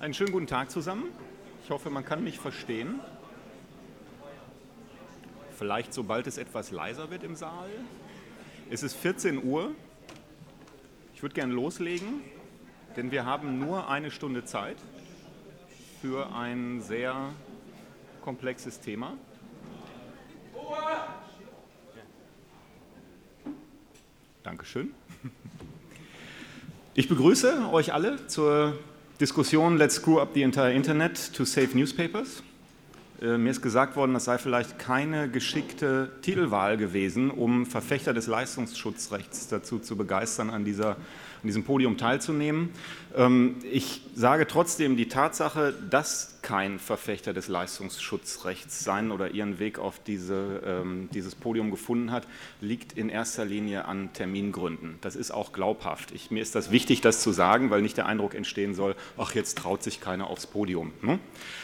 Einen schönen guten Tag zusammen. Ich hoffe, man kann mich verstehen. Vielleicht sobald es etwas leiser wird im Saal. Es ist 14 Uhr. Ich würde gerne loslegen, denn wir haben nur eine Stunde Zeit für ein sehr komplexes Thema. Dankeschön. Ich begrüße euch alle zur Diskussion Let's Screw Up the Entire Internet to Save Newspapers. Mir ist gesagt worden, das sei vielleicht keine geschickte Titelwahl gewesen, um Verfechter des Leistungsschutzrechts dazu zu begeistern, an diesem Podium teilzunehmen. Ich sage trotzdem, die Tatsache, dass kein Verfechter des Leistungsschutzrechts seinen oder ihren Weg auf dieses Podium gefunden hat, liegt in erster Linie an Termingründen. Das ist auch glaubhaft. Mir ist das wichtig, das zu sagen, weil nicht der Eindruck entstehen soll, ach, jetzt traut sich keiner aufs Podium. Ne?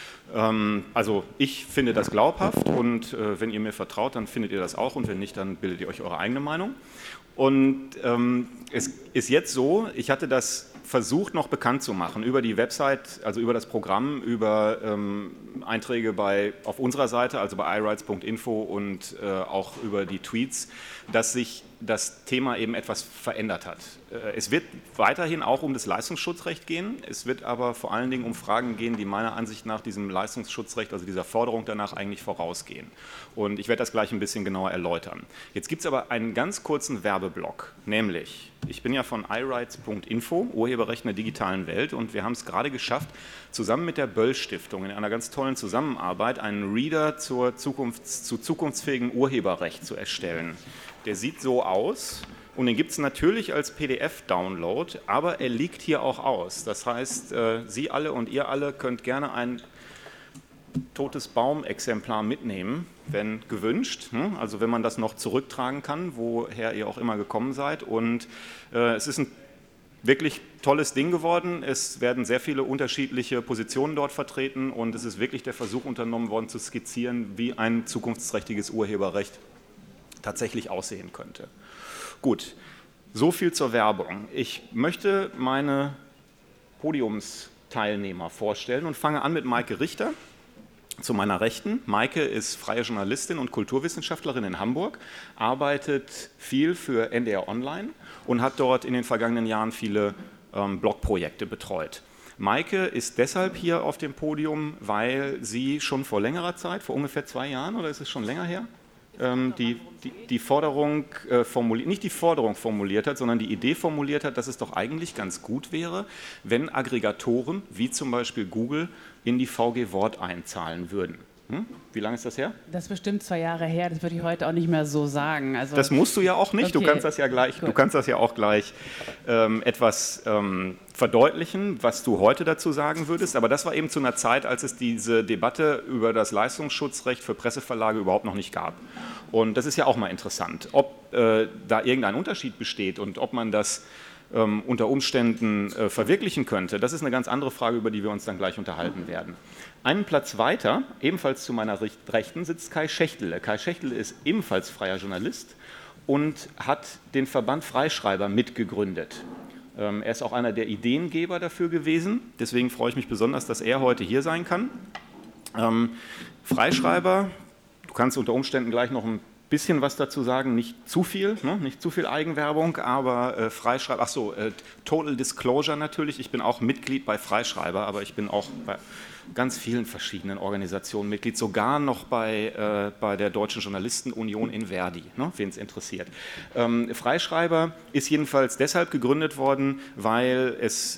Also ich finde das glaubhaft und wenn ihr mir vertraut, dann findet ihr das auch und wenn nicht, dann bildet ihr euch eure eigene Meinung. Und es ist jetzt so, ich hatte das versucht noch bekannt zu machen über die Website, also über das Programm, über Einträge auf unserer Seite, also bei iRights.info und auch über die Tweets, dass sich das Thema eben etwas verändert hat. Es wird weiterhin auch um das Leistungsschutzrecht gehen, es wird aber vor allen Dingen um Fragen gehen, die meiner Ansicht nach diesem Leistungsschutzrecht, also dieser Forderung danach eigentlich vorausgehen. Und ich werde das gleich ein bisschen genauer erläutern. Jetzt gibt es aber einen ganz kurzen Werbeblock, nämlich, ich bin ja von iRights.info, Urheberrecht in der digitalen Welt, und wir haben es gerade geschafft, zusammen mit der Böll-Stiftung in einer ganz tollen Zusammenarbeit einen Reader zu zukunftsfähigem Urheberrecht zu erstellen. Der sieht so aus und den gibt es natürlich als PDF-Download, aber er liegt hier auch aus. Das heißt, Sie alle und ihr alle könnt gerne ein totes Baum-Exemplar mitnehmen, wenn gewünscht, also wenn man das noch zurücktragen kann, woher ihr auch immer gekommen seid. Und es ist ein wirklich tolles Ding geworden. Es werden sehr viele unterschiedliche Positionen dort vertreten und es ist wirklich der Versuch unternommen worden, zu skizzieren, wie ein zukunftsträchtiges Urheberrecht tatsächlich aussehen könnte. Gut, so viel zur Werbung. Ich möchte meine Podiumsteilnehmer vorstellen und fange an mit Maike Richter. Zu meiner Rechten. Maike ist freie Journalistin und Kulturwissenschaftlerin in Hamburg, arbeitet viel für NDR Online und hat dort in den vergangenen Jahren viele Blogprojekte betreut. Maike ist deshalb hier auf dem Podium, weil sie schon vor längerer Zeit, vor ungefähr 2 Jahren, oder ist es schon länger her, die Forderung nicht die Forderung formuliert hat, sondern die Idee formuliert hat, dass es doch eigentlich ganz gut wäre, wenn Aggregatoren, wie zum Beispiel Google, in die VG Wort einzahlen würden. Wie lange ist das her? Das ist bestimmt 2 Jahre her, das würde ich heute auch nicht mehr so sagen. Also, das musst du ja auch nicht, okay. Du kannst das ja auch gleich etwas verdeutlichen, was du heute dazu sagen würdest, aber das war eben zu einer Zeit, als es diese Debatte über das Leistungsschutzrecht für Presseverlage überhaupt noch nicht gab. Und das ist ja auch mal interessant, ob da irgendein Unterschied besteht und ob man das unter Umständen verwirklichen könnte, das ist eine ganz andere Frage, über die wir uns dann gleich unterhalten werden. Einen Platz weiter, ebenfalls zu meiner Rechten, sitzt Kai Schächtele. Kai Schächtele ist ebenfalls freier Journalist und hat den Verband Freischreiber mitgegründet. Er ist auch einer der Ideengeber dafür gewesen, deswegen freue ich mich besonders, dass er heute hier sein kann. Freischreiber, du kannst unter Umständen gleich noch ein bisschen was dazu sagen, nicht zu viel Eigenwerbung, aber Freischreiber, Total Disclosure natürlich, ich bin auch Mitglied bei Freischreiber, aber ich bin auch bei ganz vielen verschiedenen Organisationen Mitglied, sogar noch bei der Deutschen Journalistenunion in Verdi, wen es interessiert. Freischreiber ist jedenfalls deshalb gegründet worden, weil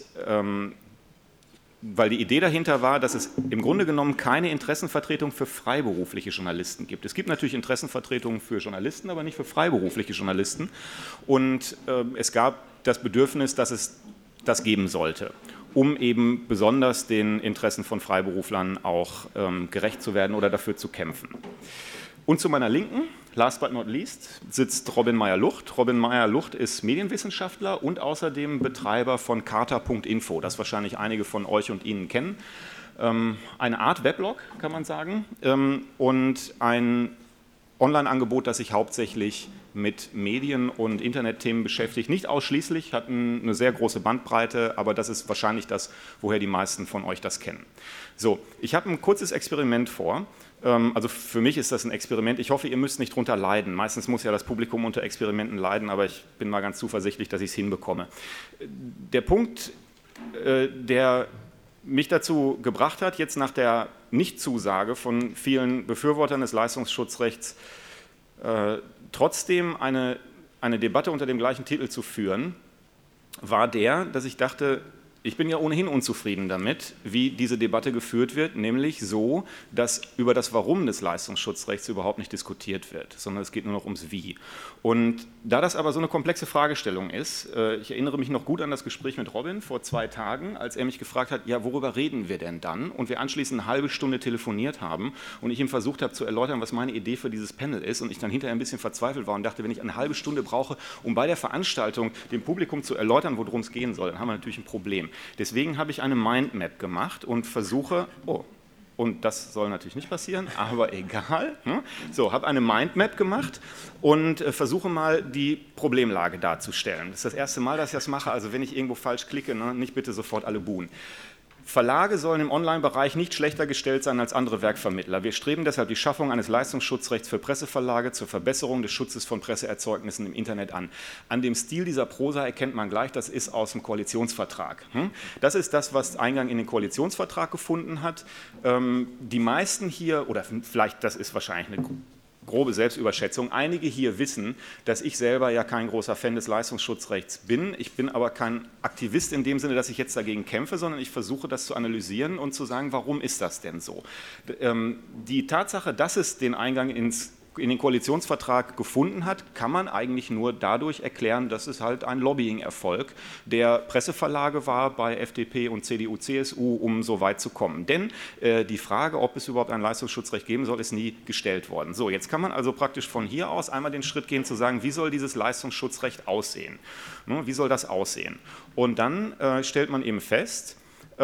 die Idee dahinter war, dass es im Grunde genommen keine Interessenvertretung für freiberufliche Journalisten gibt. Es gibt natürlich Interessenvertretungen für Journalisten, aber nicht für freiberufliche Journalisten. Und es gab das Bedürfnis, dass es das geben sollte, um eben besonders den Interessen von Freiberuflern auch gerecht zu werden oder dafür zu kämpfen. Und zu meiner Linken, last but not least, sitzt Robin Meyer-Lucht. Robin Meyer-Lucht ist Medienwissenschaftler und außerdem Betreiber von Carta.info, das wahrscheinlich einige von euch und Ihnen kennen. Eine Art Weblog, kann man sagen, und ein Online-Angebot, das sich hauptsächlich mit Medien- und Internetthemen beschäftigt. Nicht ausschließlich, hatten eine sehr große Bandbreite, aber das ist wahrscheinlich das, woher die meisten von euch das kennen. So, ich habe ein kurzes Experiment vor. Also für mich ist das ein Experiment. Ich hoffe, ihr müsst nicht drunter leiden. Meistens muss ja das Publikum unter Experimenten leiden, aber ich bin mal ganz zuversichtlich, dass ich es hinbekomme. Der Punkt, der mich dazu gebracht hat, jetzt nach der Nichtzusage von vielen Befürwortern des Leistungsschutzrechts trotzdem eine Debatte unter dem gleichen Titel zu führen, war der, dass ich dachte, ich bin ja ohnehin unzufrieden damit, wie diese Debatte geführt wird, nämlich so, dass über das Warum des Leistungsschutzrechts überhaupt nicht diskutiert wird, sondern es geht nur noch ums Wie. Und da das aber so eine komplexe Fragestellung ist, ich erinnere mich noch gut an das Gespräch mit Robin vor 2 Tagen, als er mich gefragt hat, ja, worüber reden wir denn dann? Und wir anschließend eine halbe Stunde telefoniert haben und ich ihm versucht habe zu erläutern, was meine Idee für dieses Panel ist und ich dann hinterher ein bisschen verzweifelt war und dachte, wenn ich eine halbe Stunde brauche, um bei der Veranstaltung dem Publikum zu erläutern, worum es gehen soll, dann haben wir natürlich ein Problem. Deswegen habe ich eine Mindmap gemacht und versuche, und das soll natürlich nicht passieren, aber egal. So, habe eine Mindmap gemacht und versuche mal die Problemlage darzustellen. Das ist das erste Mal, dass ich das mache, also wenn ich irgendwo falsch klicke, nicht bitte sofort alle buhen. Verlage sollen im Online-Bereich nicht schlechter gestellt sein als andere Werkvermittler. Wir streben deshalb die Schaffung eines Leistungsschutzrechts für Presseverlage zur Verbesserung des Schutzes von Presseerzeugnissen im Internet an. An dem Stil dieser Prosa erkennt man gleich, das ist aus dem Koalitionsvertrag. Das ist das, was Eingang in den Koalitionsvertrag gefunden hat. Die meisten hier, oder vielleicht, das ist wahrscheinlich eine grobe Selbstüberschätzung. Einige hier wissen, dass ich selber ja kein großer Fan des Leistungsschutzrechts bin. Ich bin aber kein Aktivist in dem Sinne, dass ich jetzt dagegen kämpfe, sondern ich versuche, das zu analysieren und zu sagen, warum ist das denn so? Die Tatsache, dass es den Eingang in den Koalitionsvertrag gefunden hat, kann man eigentlich nur dadurch erklären, dass es halt ein Lobbying-Erfolg der Presseverlage war bei FDP und CDU, CSU, um so weit zu kommen. Denn die Frage, ob es überhaupt ein Leistungsschutzrecht geben soll, ist nie gestellt worden. So, jetzt kann man also praktisch von hier aus einmal den Schritt gehen zu sagen, wie soll dieses Leistungsschutzrecht aussehen? Wie soll das aussehen? Und dann stellt man eben fest,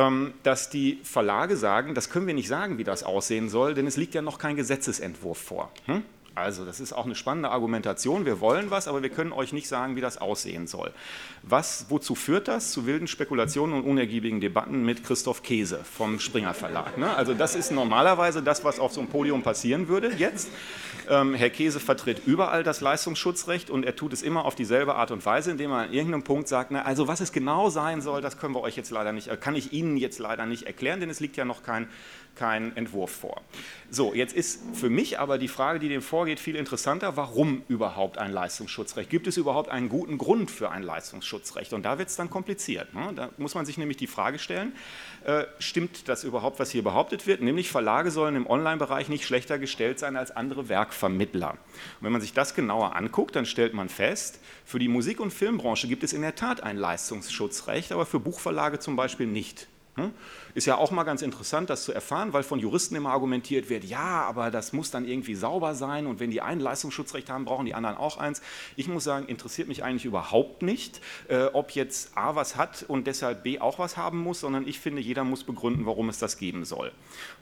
dass die Verlage sagen, das können wir nicht sagen, wie das aussehen soll, denn es liegt ja noch kein Gesetzesentwurf vor. Also das ist auch eine spannende Argumentation, wir wollen was, aber wir können euch nicht sagen, wie das aussehen soll. Wozu führt das? Zu wilden Spekulationen und unergiebigen Debatten mit Christoph Käse vom Springer Verlag. Also das ist normalerweise das, was auf so einem Podium passieren würde jetzt. Herr Käse vertritt überall das Leistungsschutzrecht und er tut es immer auf dieselbe Art und Weise, indem er an irgendeinem Punkt sagt, also was es genau sein soll, das können wir euch jetzt leider nicht, kann ich Ihnen jetzt leider nicht erklären, denn es liegt ja noch kein Entwurf vor. So, jetzt ist für mich aber die Frage, die dem vorgeht, viel interessanter, warum überhaupt ein Leistungsschutzrecht? Gibt es überhaupt einen guten Grund für ein Leistungsschutzrecht? Und da wird es dann kompliziert. Da muss man sich nämlich die Frage stellen, stimmt das überhaupt, was hier behauptet wird? Nämlich Verlage sollen im Online-Bereich nicht schlechter gestellt sein als andere Werkvermittler. Und wenn man sich das genauer anguckt, dann stellt man fest, für die Musik- und Filmbranche gibt es in der Tat ein Leistungsschutzrecht, aber für Buchverlage zum Beispiel nicht. Ist ja auch mal ganz interessant, das zu erfahren, weil von Juristen immer argumentiert wird, ja, aber das muss dann irgendwie sauber sein und wenn die einen Leistungsschutzrecht haben, brauchen die anderen auch eins. Ich muss sagen, interessiert mich eigentlich überhaupt nicht, ob jetzt A was hat und deshalb B auch was haben muss, sondern ich finde, jeder muss begründen, warum es das geben soll.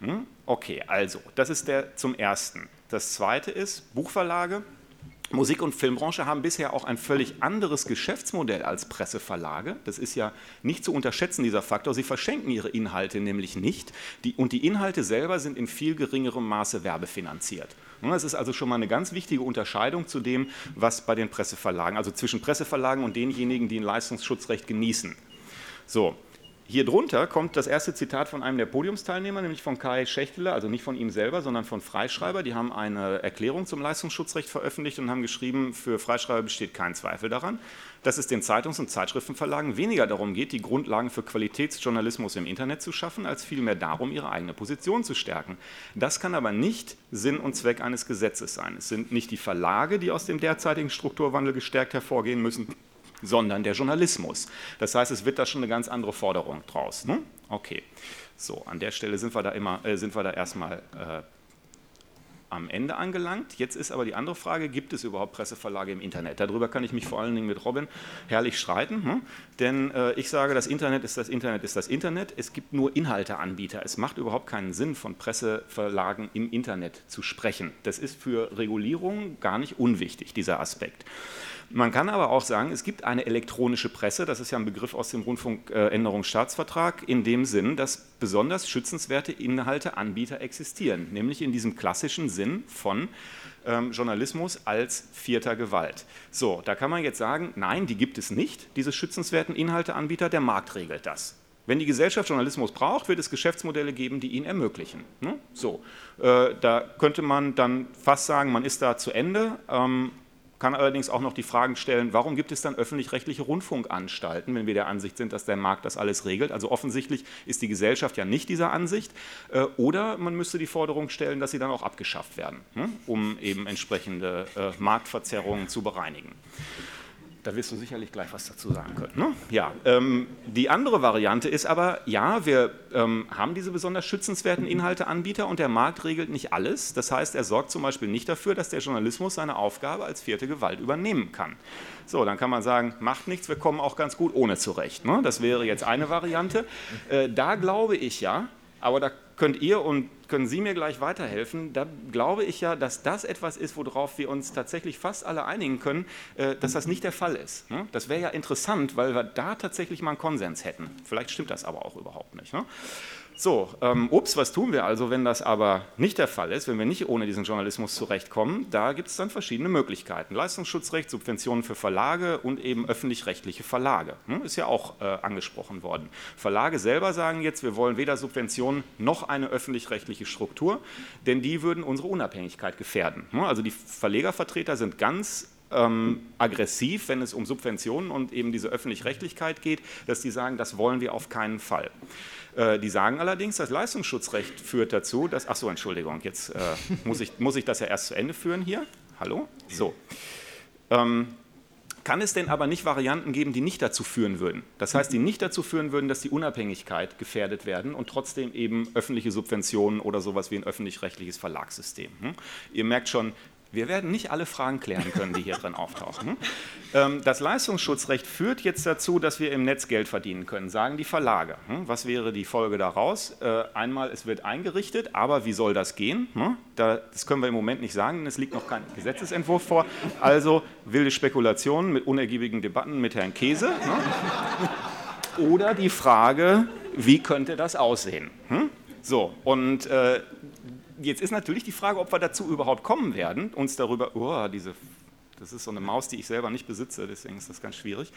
Okay, also, das ist der zum Ersten. Das Zweite ist, Buchverlage, Musik- und Filmbranche haben bisher auch ein völlig anderes Geschäftsmodell als Presseverlage. Das ist ja nicht zu unterschätzen, dieser Faktor. Sie verschenken ihre Inhalte nämlich nicht und die Inhalte selber sind in viel geringerem Maße werbefinanziert. Das ist also schon mal eine ganz wichtige Unterscheidung zu dem, was bei den Presseverlagen, also zwischen Presseverlagen und denjenigen, die ein Leistungsschutzrecht genießen. So. Hier drunter kommt das erste Zitat von einem der Podiumsteilnehmer, nämlich von Kai Schächtele, also nicht von ihm selber, sondern von Freischreiber. Die haben eine Erklärung zum Leistungsschutzrecht veröffentlicht und haben geschrieben, für Freischreiber besteht kein Zweifel daran, dass es den Zeitungs- und Zeitschriftenverlagen weniger darum geht, die Grundlagen für Qualitätsjournalismus im Internet zu schaffen, als vielmehr darum, ihre eigene Position zu stärken. Das kann aber nicht Sinn und Zweck eines Gesetzes sein. Es sind nicht die Verlage, die aus dem derzeitigen Strukturwandel gestärkt hervorgehen müssen, sondern der Journalismus. Das heißt, es wird da schon eine ganz andere Forderung draus. Okay, so, an der Stelle sind wir da erstmal am Ende angelangt. Jetzt ist aber die andere Frage, gibt es überhaupt Presseverlage im Internet? Darüber kann ich mich vor allen Dingen mit Robin herrlich streiten, denn ich sage, das Internet ist das Internet ist das Internet. Es gibt nur Inhalteanbieter. Es macht überhaupt keinen Sinn, von Presseverlagen im Internet zu sprechen. Das ist für Regulierung gar nicht unwichtig, dieser Aspekt. Man kann aber auch sagen, es gibt eine elektronische Presse, das ist ja ein Begriff aus dem Rundfunkänderungsstaatsvertrag, in dem Sinn, dass besonders schützenswerte Inhalteanbieter existieren, nämlich in diesem klassischen Sinn von Journalismus als vierter Gewalt. So, da kann man jetzt sagen, nein, die gibt es nicht, diese schützenswerten Inhalteanbieter, der Markt regelt das. Wenn die Gesellschaft Journalismus braucht, wird es Geschäftsmodelle geben, die ihn ermöglichen. So, da könnte man dann fast sagen, man ist da zu Ende. Kann allerdings auch noch die Fragen stellen, warum gibt es dann öffentlich-rechtliche Rundfunkanstalten, wenn wir der Ansicht sind, dass der Markt das alles regelt? Also offensichtlich ist die Gesellschaft ja nicht dieser Ansicht. Oder man müsste die Forderung stellen, dass sie dann auch abgeschafft werden, um eben entsprechende Marktverzerrungen zu bereinigen. Da wirst du sicherlich gleich was dazu sagen können. Ne? Ja, die andere Variante ist aber, ja, wir haben diese besonders schützenswerten Inhalteanbieter und der Markt regelt nicht alles. Das heißt, er sorgt zum Beispiel nicht dafür, dass der Journalismus seine Aufgabe als vierte Gewalt übernehmen kann. So, dann kann man sagen, macht nichts, wir kommen auch ganz gut ohne zurecht. Ne? Das wäre jetzt eine Variante. Da glaube ich ja, aber da könnt ihr und können Sie mir gleich weiterhelfen, da glaube ich ja, dass das etwas ist, worauf wir uns tatsächlich fast alle einigen können, dass das nicht der Fall ist. Das wäre ja interessant, weil wir da tatsächlich mal einen Konsens hätten. Vielleicht stimmt das aber auch überhaupt nicht. So, was tun wir also, wenn das aber nicht der Fall ist, wenn wir nicht ohne diesen Journalismus zurechtkommen? Da gibt es dann verschiedene Möglichkeiten. Leistungsschutzrecht, Subventionen für Verlage und eben öffentlich-rechtliche Verlage. Ist ja auch angesprochen worden. Verlage selber sagen jetzt, wir wollen weder Subventionen noch eine öffentlich-rechtliche Struktur, denn die würden unsere Unabhängigkeit gefährden. Also die Verlegervertreter sind ganz aggressiv, wenn es um Subventionen und eben diese Öffentlich-Rechtlichkeit geht, dass die sagen, das wollen wir auf keinen Fall. Die sagen allerdings, das Leistungsschutzrecht führt dazu, dass, ach so, Entschuldigung, jetzt muss ich das ja erst zu Ende führen hier. Hallo? So. Kann es denn aber nicht Varianten geben, die nicht dazu führen würden? Das heißt, die nicht dazu führen würden, dass die Unabhängigkeit gefährdet werden und trotzdem eben öffentliche Subventionen oder sowas wie ein öffentlich-rechtliches Verlagssystem. Ihr merkt schon, wir werden nicht alle Fragen klären können, die hier drin auftauchen. Das Leistungsschutzrecht führt jetzt dazu, dass wir im Netz Geld verdienen können, sagen die Verlage. Was wäre die Folge daraus? Einmal, es wird eingerichtet, aber wie soll das gehen? Das können wir im Moment nicht sagen, denn es liegt noch kein Gesetzesentwurf vor. Also wilde Spekulationen mit unergiebigen Debatten mit Herrn Käse. Oder die Frage, wie könnte das aussehen? So, und jetzt ist natürlich die Frage, ob wir dazu überhaupt kommen werden, uns darüber, das ist so eine Maus, die ich selber nicht besitze, deswegen ist das ganz schwierig.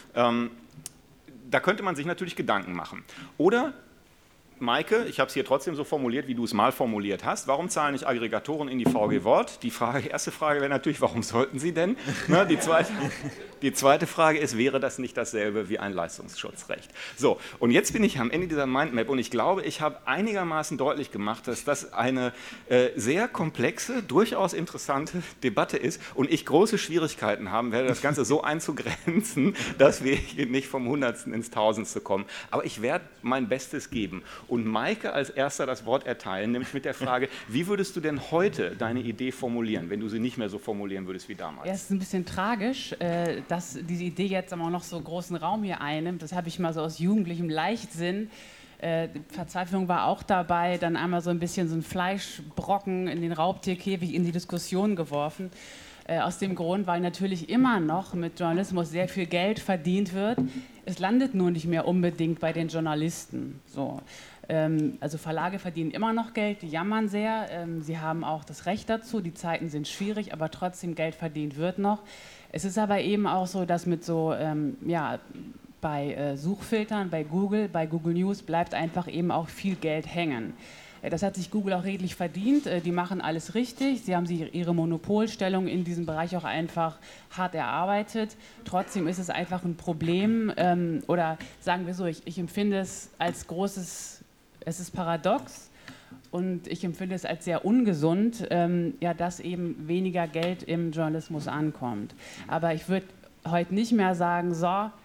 Da könnte man sich natürlich Gedanken machen. Oder, Maike, ich habe es hier trotzdem so formuliert, wie du es mal formuliert hast, warum zahlen nicht Aggregatoren in die VG Wort? Die erste Frage wäre natürlich, warum sollten sie denn? Die zweite Frage ist, wäre das nicht dasselbe wie ein Leistungsschutzrecht? So, und jetzt bin ich am Ende dieser Mindmap und ich glaube, ich habe einigermaßen deutlich gemacht, dass das eine sehr komplexe, durchaus interessante Debatte ist und ich große Schwierigkeiten haben werde, das Ganze so einzugrenzen, dass wir hier nicht vom Hundertsten ins Tausendste kommen. Aber ich werde mein Bestes geben. Und Maike als Erster das Wort erteilen, nämlich mit der Frage, wie würdest du denn heute deine Idee formulieren, wenn du sie nicht mehr so formulieren würdest wie damals? Ja, es ist ein bisschen tragisch, dass diese Idee jetzt aber auch noch so großen Raum hier einnimmt. Das habe ich mal so aus jugendlichem Leichtsinn. Verzweiflung war auch dabei, dann einmal so ein bisschen so ein Fleischbrocken in den Raubtierkäfig in die Diskussion geworfen. Aus dem Grund, weil natürlich immer noch mit Journalismus sehr viel Geld verdient wird. Es landet nur nicht mehr unbedingt bei den Journalisten. So. Also Verlage verdienen immer noch Geld, die jammern sehr. Sie haben auch das Recht dazu, die Zeiten sind schwierig, aber trotzdem Geld verdient wird noch. Es ist aber eben auch so, dass mit so, bei Suchfiltern, bei Google News bleibt einfach eben auch viel Geld hängen. Das hat sich Google auch redlich verdient. Die machen alles richtig. Sie haben ihre Monopolstellung in diesem Bereich auch einfach hart erarbeitet. Trotzdem ist es einfach ein Problem. Oder sagen wir so, ich empfinde es als es ist paradox und ich empfinde es als sehr ungesund, dass eben weniger Geld im Journalismus ankommt. Aber ich würde heute nicht mehr sagen, so,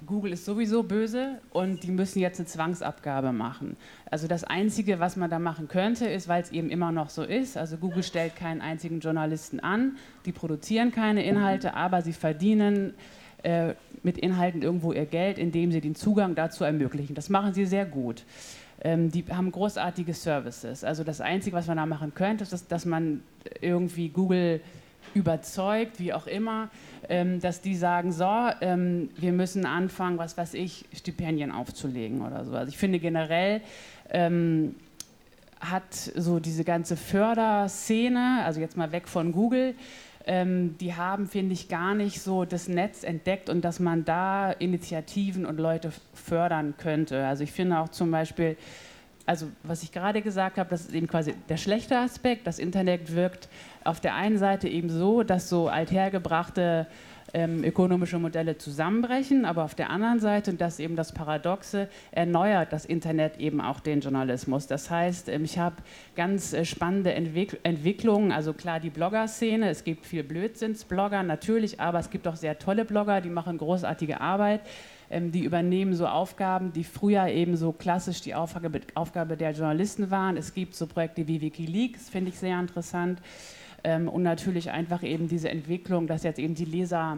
Google ist sowieso böse und die müssen jetzt eine Zwangsabgabe machen. Also das Einzige, was man da machen könnte, ist, weil es eben immer noch so ist, also Google stellt keinen einzigen Journalisten an, die produzieren keine Inhalte, aber sie verdienen mit Inhalten irgendwo ihr Geld, indem sie den Zugang dazu ermöglichen. Das machen sie sehr gut. Die haben großartige Services. Also das Einzige, was man da machen könnte, ist, dass man irgendwie Google überzeugt, wie auch immer, dass die sagen, so, wir müssen anfangen, was weiß ich, Stipendien aufzulegen oder so. Also ich finde generell hat so diese ganze Förderszene, also jetzt mal weg von Google, die haben, finde ich, gar nicht so das Netz entdeckt und dass man da Initiativen und Leute fördern könnte. Also ich finde auch zum Beispiel, also was ich gerade gesagt habe, das ist eben quasi der schlechte Aspekt. Das Internet wirkt auf der einen Seite eben so, dass so althergebrachte ökonomische Modelle zusammenbrechen, aber auf der anderen Seite, und das ist eben das Paradoxe, erneuert das Internet eben auch den Journalismus. Das heißt, ich habe ganz spannende Entwicklungen, also klar die Blogger-Szene, es gibt viel Blödsinnsblogger natürlich, aber es gibt auch sehr tolle Blogger, die machen großartige Arbeit, die übernehmen so Aufgaben, die früher eben so klassisch die Aufgabe der Journalisten waren. Es gibt so Projekte wie WikiLeaks, finde ich sehr interessant. Und natürlich einfach eben diese Entwicklung, dass jetzt eben die Leser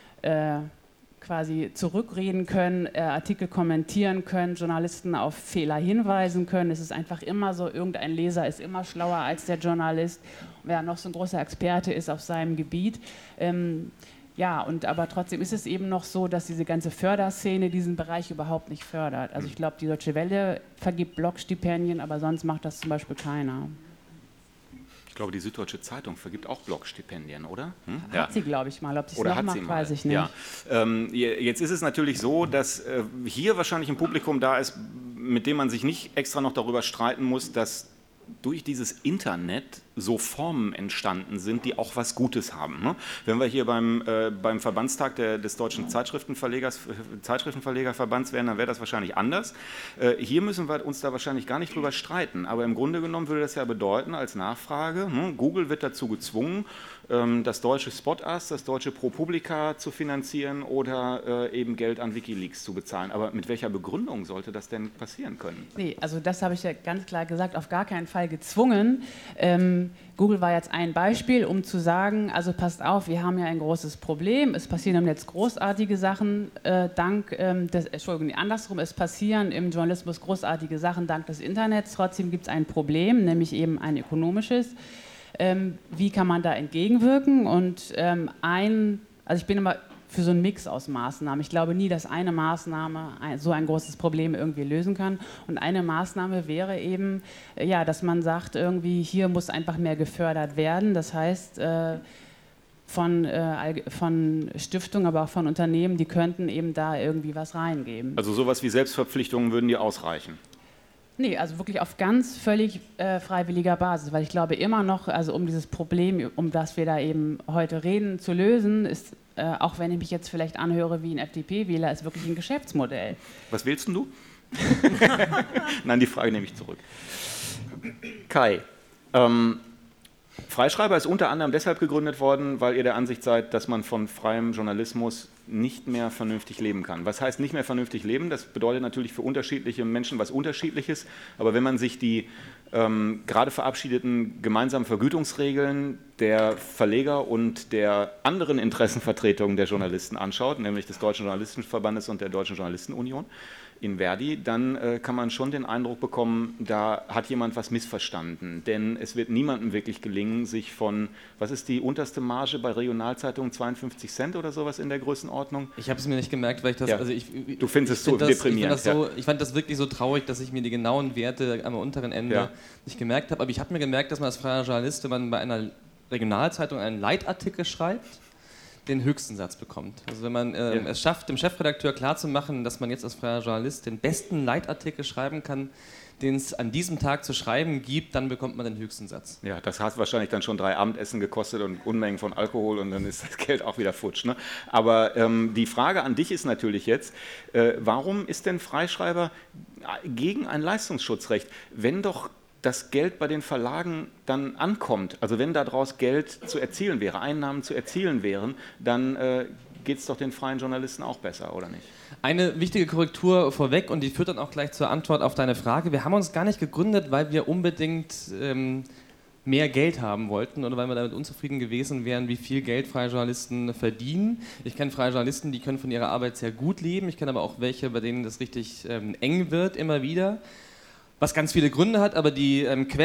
quasi zurückreden können, Artikel kommentieren können, Journalisten auf Fehler hinweisen können. Es ist einfach immer so, irgendein Leser ist immer schlauer als der Journalist, wer noch so ein großer Experte ist auf seinem Gebiet. Ja, aber trotzdem ist es eben noch so, dass diese ganze Förderszene diesen Bereich überhaupt nicht fördert. Also ich glaube, die Deutsche Welle vergibt Blogstipendien, aber sonst macht das zum Beispiel keiner. Ich glaube, die Süddeutsche Zeitung vergibt auch Blogstipendien, oder? Hat sie, glaube ich mal. Ob sie es noch macht, weiß ich nicht. Ja. Jetzt ist es natürlich so, dass hier wahrscheinlich ein Publikum da ist, mit dem man sich nicht extra noch darüber streiten muss, dass durch dieses Internet so Formen entstanden sind, die auch was Gutes haben. Ne? Wenn wir hier beim Verbandstag des Deutschen Zeitschriftenverlegerverbands wären, dann wäre das wahrscheinlich anders. Hier müssen wir uns da wahrscheinlich gar nicht drüber streiten, aber im Grunde genommen würde das ja bedeuten, als Nachfrage, Google wird dazu gezwungen, das deutsche Spot-Us, das deutsche ProPublica zu finanzieren oder eben Geld an WikiLeaks zu bezahlen. Aber mit welcher Begründung sollte das denn passieren können? Nee, also das habe ich ja ganz klar gesagt, auf gar keinen Fall gezwungen. Google war jetzt ein Beispiel, um zu sagen, also passt auf, wir haben ja ein großes Problem, es passieren im Netz großartige Sachen es passieren im Journalismus großartige Sachen dank des Internets, trotzdem gibt es ein Problem, nämlich eben ein ökonomisches. Wie kann man da entgegenwirken? Und also ich bin immer für so einen Mix aus Maßnahmen. Ich glaube nie, dass eine Maßnahme so ein großes Problem irgendwie lösen kann. Und eine Maßnahme wäre eben, dass man sagt, irgendwie hier muss einfach mehr gefördert werden. Das heißt, von Stiftungen, aber auch von Unternehmen, die könnten eben da irgendwie was reingeben. Also sowas wie Selbstverpflichtungen würden die ausreichen? Nee, also wirklich auf ganz völlig freiwilliger Basis, weil ich glaube immer noch, also um dieses Problem, um das wir da eben heute reden, zu lösen, ist, auch wenn ich mich jetzt vielleicht anhöre wie ein FDP-Wähler, ist wirklich ein Geschäftsmodell. Was wählst denn du? Nein, die Frage nehme ich zurück. Kai, Freischreiber ist unter anderem deshalb gegründet worden, weil ihr der Ansicht seid, dass man von freiem Journalismus nicht mehr vernünftig leben kann. Was heißt nicht mehr vernünftig leben? Das bedeutet natürlich für unterschiedliche Menschen was Unterschiedliches, aber wenn man sich die gerade verabschiedeten gemeinsamen Vergütungsregeln der Verleger und der anderen Interessenvertretungen der Journalisten anschaut, nämlich des Deutschen Journalistenverbandes und der Deutschen Journalistenunion in Verdi, dann kann man schon den Eindruck bekommen, da hat jemand was missverstanden. Denn es wird niemandem wirklich gelingen, sich von, was ist die unterste Marge bei Regionalzeitungen, 52 Cent oder sowas in der Größenordnung? Ich habe es mir nicht gemerkt, weil ich das... Ja. Also du findest es so deprimierend. Ich fand das wirklich so traurig, dass ich mir die genauen Werte am unteren Ende nicht gemerkt habe. Aber ich habe mir gemerkt, dass man als freier Journalist, wenn man bei einer Regionalzeitung einen Leitartikel schreibt, den höchsten Satz bekommt. Also wenn man es schafft, dem Chefredakteur klarzumachen, dass man jetzt als freier Journalist den besten Leitartikel schreiben kann, den es an diesem Tag zu schreiben gibt, dann bekommt man den höchsten Satz. Ja, das hat wahrscheinlich dann schon 3 Abendessen gekostet und Unmengen von Alkohol und dann ist das Geld auch wieder futsch. Ne? Aber die Frage an dich ist natürlich jetzt, warum ist denn Freischreiber gegen ein Leistungsschutzrecht, wenn doch das Geld bei den Verlagen dann ankommt, also wenn daraus Geld zu erzielen wäre, Einnahmen zu erzielen wären, dann geht es doch den freien Journalisten auch besser, oder nicht? Eine wichtige Korrektur vorweg und die führt dann auch gleich zur Antwort auf deine Frage. Wir haben uns gar nicht gegründet, weil wir unbedingt mehr Geld haben wollten oder weil wir damit unzufrieden gewesen wären, wie viel Geld freie Journalisten verdienen. Ich kenne freie Journalisten, die können von ihrer Arbeit sehr gut leben. Ich kenne aber auch welche, bei denen das richtig eng wird immer wieder. Was ganz viele Gründe hat, aber die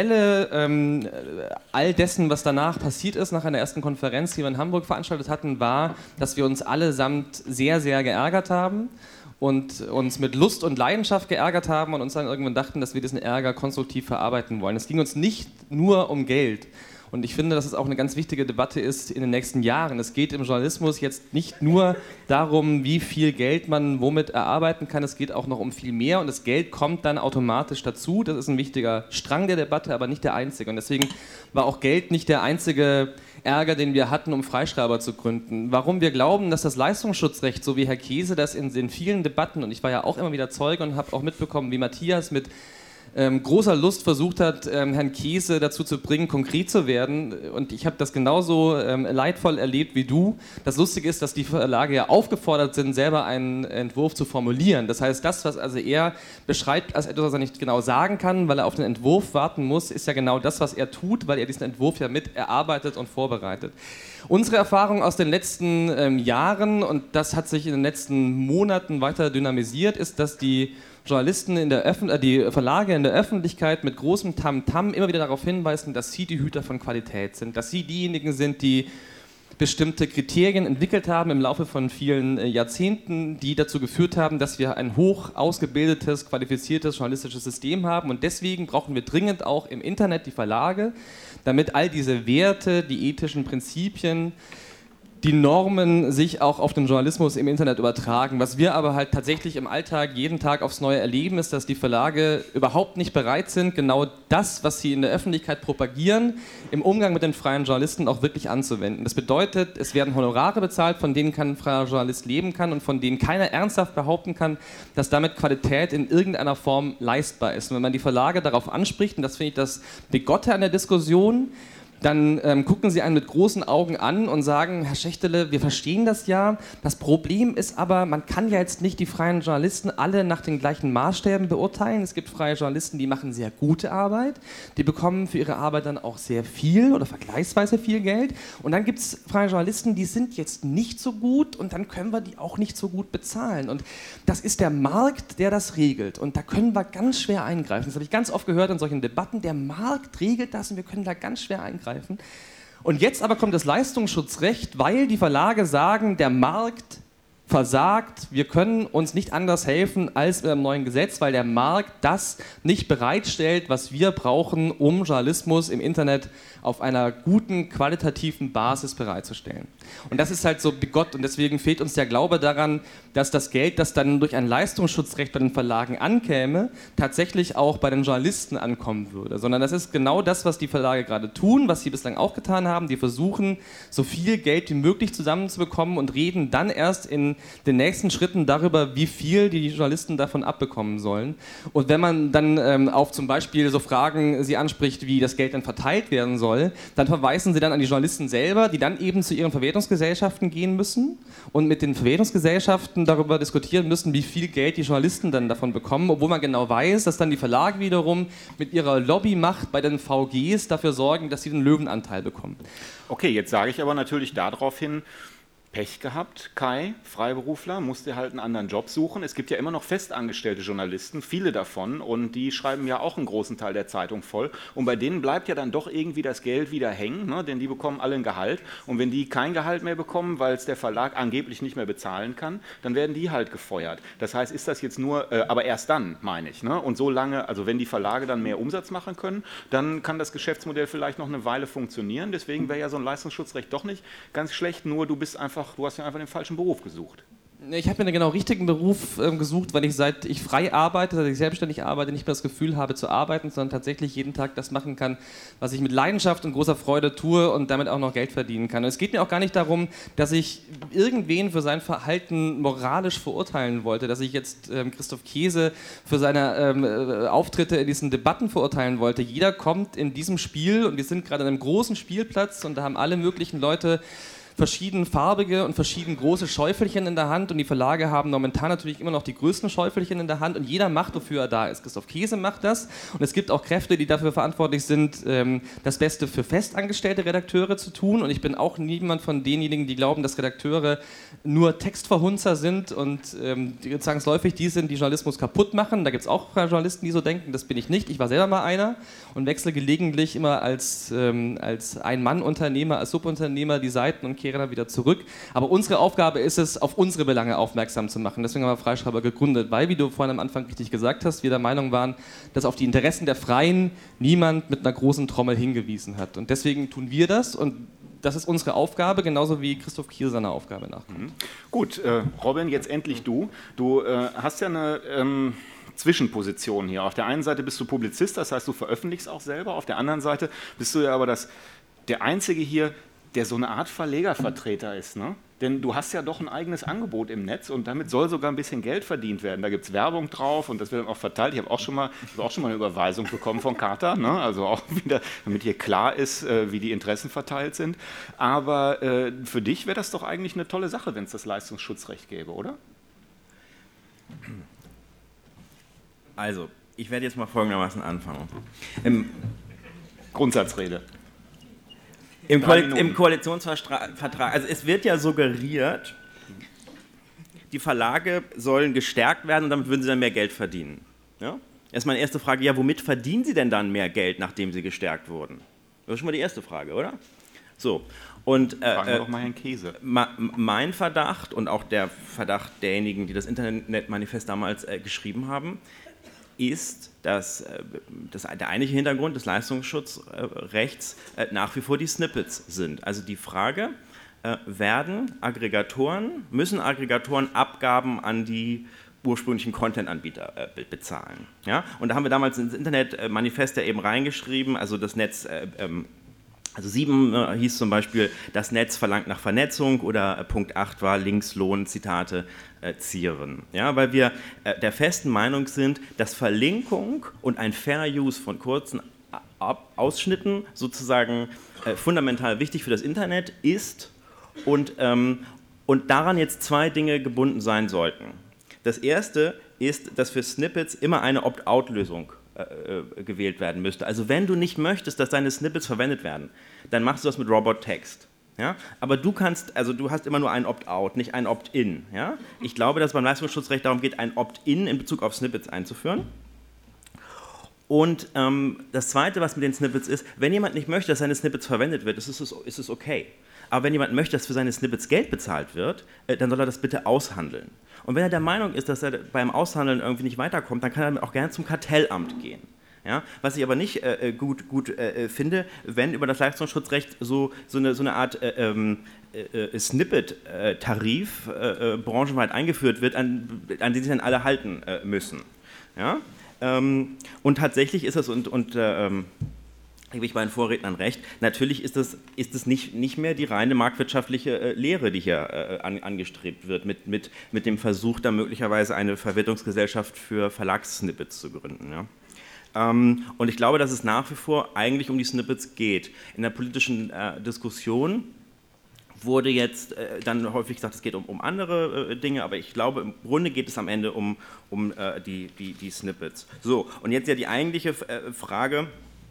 Quelle all dessen, was danach passiert ist, nach einer ersten Konferenz, die wir in Hamburg veranstaltet hatten, war, dass wir uns allesamt sehr, sehr geärgert haben und uns mit Lust und Leidenschaft geärgert haben und uns dann irgendwann dachten, dass wir diesen Ärger konstruktiv verarbeiten wollen. Es ging uns nicht nur um Geld. Und ich finde, dass es auch eine ganz wichtige Debatte ist in den nächsten Jahren. Es geht im Journalismus jetzt nicht nur darum, wie viel Geld man womit erarbeiten kann, es geht auch noch um viel mehr und das Geld kommt dann automatisch dazu. Das ist ein wichtiger Strang der Debatte, aber nicht der einzige. Und deswegen war auch Geld nicht der einzige Ärger, den wir hatten, um Freischreiber zu gründen. Warum wir glauben, dass das Leistungsschutzrecht, so wie Herr Kese das in den vielen Debatten, und ich war ja auch immer wieder Zeuge und habe auch mitbekommen, wie Matthias mit großer Lust versucht hat, Herrn Kese dazu zu bringen, konkret zu werden. Und ich habe das genauso leidvoll erlebt wie du. Das Lustige ist, dass die Verlage ja aufgefordert sind, selber einen Entwurf zu formulieren. Das heißt, das, was also er beschreibt als etwas, was er nicht genau sagen kann, weil er auf den Entwurf warten muss, ist ja genau das, was er tut, weil er diesen Entwurf ja mit erarbeitet und vorbereitet. Unsere Erfahrung aus den letzten Jahren, und das hat sich in den letzten Monaten weiter dynamisiert, ist, dass die Journalisten die Verlage in der Öffentlichkeit mit großem Tamtam immer wieder darauf hinweisen, dass sie die Hüter von Qualität sind, dass sie diejenigen sind, die bestimmte Kriterien entwickelt haben im Laufe von vielen Jahrzehnten, die dazu geführt haben, dass wir ein hoch ausgebildetes, qualifiziertes journalistisches System haben und deswegen brauchen wir dringend auch im Internet die Verlage, damit all diese Werte, die ethischen Prinzipien, die Normen sich auch auf den Journalismus im Internet übertragen. Was wir aber halt tatsächlich im Alltag jeden Tag aufs Neue erleben, ist, dass die Verlage überhaupt nicht bereit sind, genau das, was sie in der Öffentlichkeit propagieren, im Umgang mit den freien Journalisten auch wirklich anzuwenden. Das bedeutet, es werden Honorare bezahlt, von denen kein freier Journalist leben kann und von denen keiner ernsthaft behaupten kann, dass damit Qualität in irgendeiner Form leistbar ist. Und wenn man die Verlage darauf anspricht, und das finde ich das Bigotte an der Diskussion, dann gucken sie einen mit großen Augen an und sagen, Herr Schächtele, wir verstehen das ja, das Problem ist aber, man kann ja jetzt nicht die freien Journalisten alle nach den gleichen Maßstäben beurteilen. Es gibt freie Journalisten, die machen sehr gute Arbeit, die bekommen für ihre Arbeit dann auch sehr viel oder vergleichsweise viel Geld und dann gibt es freie Journalisten, die sind jetzt nicht so gut und dann können wir die auch nicht so gut bezahlen und das ist der Markt, der das regelt und da können wir ganz schwer eingreifen. Das habe ich ganz oft gehört in solchen Debatten, der Markt regelt das und wir können da ganz schwer eingreifen. Und jetzt aber kommt das Leistungsschutzrecht, weil die Verlage sagen, der Markt versagt, wir können uns nicht anders helfen als mit einem neuen Gesetz, weil der Markt das nicht bereitstellt, was wir brauchen, um Journalismus im Internet auf einer guten, qualitativen Basis bereitzustellen. Und das ist halt so bigott und deswegen fehlt uns der Glaube daran, dass das Geld, das dann durch ein Leistungsschutzrecht bei den Verlagen ankäme, tatsächlich auch bei den Journalisten ankommen würde. Sondern das ist genau das, was die Verlage gerade tun, was sie bislang auch getan haben. Die versuchen, so viel Geld wie möglich zusammenzubekommen und reden dann erst in den nächsten Schritten darüber, wie viel die Journalisten davon abbekommen sollen. Und wenn man dann auf zum Beispiel so Fragen sie anspricht, wie das Geld dann verteilt werden soll, dann verweisen sie dann an die Journalisten selber, die dann eben zu ihren Verwertungsgesellschaften gehen müssen und mit den Verwertungsgesellschaften darüber diskutieren müssen, wie viel Geld die Journalisten dann davon bekommen, obwohl man genau weiß, dass dann die Verlage wiederum mit ihrer Lobbymacht bei den VGs dafür sorgen, dass sie den Löwenanteil bekommen. Okay, jetzt sage ich aber natürlich darauf hin, Pech gehabt, Kai, Freiberufler, musste halt einen anderen Job suchen. Es gibt ja immer noch festangestellte Journalisten, viele davon, und die schreiben ja auch einen großen Teil der Zeitung voll. Und bei denen bleibt ja dann doch irgendwie das Geld wieder hängen, ne? Denn die bekommen alle ein Gehalt. Und wenn die kein Gehalt mehr bekommen, weil es der Verlag angeblich nicht mehr bezahlen kann, dann werden die halt gefeuert. Das heißt, ist das jetzt nur, aber erst dann, meine ich. Ne? Und so lange, also wenn die Verlage dann mehr Umsatz machen können, dann kann das Geschäftsmodell vielleicht noch eine Weile funktionieren. Deswegen wäre ja so ein Leistungsschutzrecht doch nicht ganz schlecht, nur du hast ja einfach den falschen Beruf gesucht. Ich habe mir den genau richtigen Beruf gesucht, weil ich seit ich frei arbeite, seit ich selbstständig arbeite, nicht mehr das Gefühl habe zu arbeiten, sondern tatsächlich jeden Tag das machen kann, was ich mit Leidenschaft und großer Freude tue und damit auch noch Geld verdienen kann. Und es geht mir auch gar nicht darum, dass ich irgendwen für sein Verhalten moralisch verurteilen wollte, dass ich jetzt Christoph Kese für seine Auftritte in diesen Debatten verurteilen wollte. Jeder kommt in diesem Spiel und wir sind gerade an einem großen Spielplatz und da haben alle möglichen Leute verschiedenfarbige und verschieden große Schäufelchen in der Hand und die Verlage haben momentan natürlich immer noch die größten Schäufelchen in der Hand und jeder macht, wofür er da ist. Christoph Käse macht das und es gibt auch Kräfte, die dafür verantwortlich sind, das Beste für festangestellte Redakteure zu tun und ich bin auch niemand von denjenigen, die glauben, dass Redakteure nur Textverhunzer sind und zwangsläufig die sind, die Journalismus kaputt machen. Da gibt es auch Journalisten, die so denken, das bin ich nicht. Ich war selber mal einer und wechsle gelegentlich immer als Ein-Mann-Unternehmer, als Subunternehmer die Seiten und kehre dann wieder zurück. Aber unsere Aufgabe ist es, auf unsere Belange aufmerksam zu machen. Deswegen haben wir Freischreiber gegründet, weil, wie du vorhin am Anfang richtig gesagt hast, wir der Meinung waren, dass auf die Interessen der Freien niemand mit einer großen Trommel hingewiesen hat. Und deswegen tun wir das und das ist unsere Aufgabe, genauso wie Christoph Kiel seiner Aufgabe nachkommt. Gut, Robin, jetzt endlich du. Du hast ja eine Zwischenposition hier. Auf der einen Seite bist du Publizist, das heißt, du veröffentlichst auch selber. Auf der anderen Seite bist du ja aber der Einzige hier, der so eine Art Verlegervertreter ist, ne? Denn du hast ja doch ein eigenes Angebot im Netz und damit soll sogar ein bisschen Geld verdient werden. Da gibt es Werbung drauf und das wird dann auch verteilt. Ich habe auch schon mal eine Überweisung bekommen von Carta, ne? Also auch wieder, damit hier klar ist, wie die Interessen verteilt sind. Aber für dich wäre das doch eigentlich eine tolle Sache, wenn es das Leistungsschutzrecht gäbe, oder? Also, ich werde jetzt mal folgendermaßen anfangen. Grundsatzrede. Im Koalitionsvertrag, also es wird ja suggeriert, die Verlage sollen gestärkt werden und damit würden sie dann mehr Geld verdienen. Ja? Erst meine erste Frage, ja, womit verdienen sie denn dann mehr Geld, nachdem sie gestärkt wurden? Das ist schon mal die erste Frage, oder? So. Und fragen wir doch mal Herrn Käse. Mein Verdacht und auch der Verdacht derjenigen, die das Internetmanifest damals geschrieben haben, ist, dass der eigentliche Hintergrund des Leistungsschutzrechts nach wie vor die Snippets sind. Also die Frage, müssen Aggregatoren Abgaben an die ursprünglichen Content-Anbieter bezahlen? Ja? Und da haben wir damals ins Internetmanifest ja eben reingeschrieben, also das Netz, also 7 hieß zum Beispiel, das Netz verlangt nach Vernetzung oder Punkt 8 war Linkslohn, Zitate, zieren. Ja, weil wir der festen Meinung sind, dass Verlinkung und ein Fair Use von kurzen Ausschnitten sozusagen fundamental wichtig für das Internet ist und daran jetzt 2 Dinge gebunden sein sollten. Das erste ist, dass für Snippets immer eine Opt-out-Lösung gewählt werden müsste. Also wenn du nicht möchtest, dass deine Snippets verwendet werden, dann machst du das mit Robot-Text. Ja? Aber du hast immer nur ein Opt-out, nicht ein Opt-in. Ja? Ich glaube, dass es beim Leistungsschutzrecht darum geht, ein Opt-in in Bezug auf Snippets einzuführen. Und das Zweite, was mit den Snippets ist, wenn jemand nicht möchte, dass seine Snippets verwendet wird, ist es okay. Aber wenn jemand möchte, dass für seine Snippets Geld bezahlt wird, dann soll er das bitte aushandeln. Und wenn er der Meinung ist, dass er beim Aushandeln irgendwie nicht weiterkommt, dann kann er auch gerne zum Kartellamt gehen. Ja? Was ich aber nicht gut finde, wenn über das Leistungsschutzrecht so eine Art Snippet-Tarif branchenweit eingeführt wird, an den sich dann alle halten müssen. Ja? Und tatsächlich ist es, gebe ich meinen Vorrednern recht, natürlich ist es nicht mehr die reine marktwirtschaftliche Lehre, die hier angestrebt wird, mit dem Versuch, da möglicherweise eine Verwertungsgesellschaft für Verlagssnippets zu gründen. Ja? Und ich glaube, dass es nach wie vor eigentlich um die Snippets geht. In der politischen Diskussion wurde jetzt dann häufig gesagt, es geht um andere Dinge, aber ich glaube, im Grunde geht es am Ende um die Snippets. So, und jetzt ja die eigentliche Frage,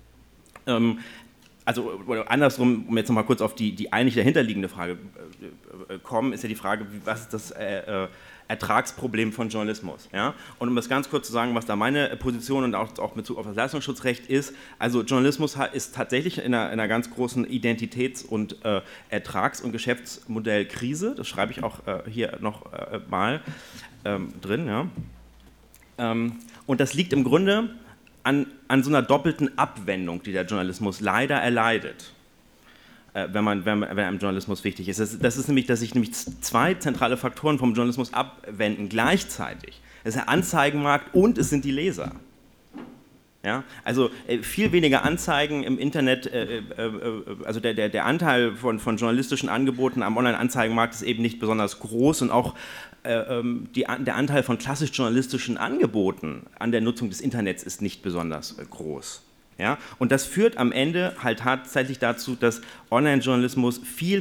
oder andersrum, um jetzt nochmal kurz auf die eigentlich dahinterliegende Frage kommen, ist ja die Frage, was ist das Ertragsproblem von Journalismus? Ja? Und um das ganz kurz zu sagen, was da meine Position und auch in Bezug auf das Leistungsschutzrecht ist, also Journalismus ist tatsächlich in einer ganz großen Identitäts- und Ertrags- und Geschäftsmodellkrise, das schreibe ich auch hier noch mal drin. Ja? Und das liegt im Grunde an so einer doppelten Abwendung, die der Journalismus leider erleidet, wenn einem Journalismus wichtig ist. Das ist nämlich, dass sich 2 zentrale Faktoren vom Journalismus abwenden gleichzeitig. Es ist der Anzeigenmarkt und es sind die Leser. Ja? Also viel weniger Anzeigen im Internet, also der Anteil von journalistischen Angeboten am Online-Anzeigenmarkt ist eben nicht besonders groß und auch der Anteil von klassisch journalistischen Angeboten an der Nutzung des Internets ist nicht besonders groß. Ja? Und das führt am Ende halt tatsächlich dazu, dass Online-Journalismus viel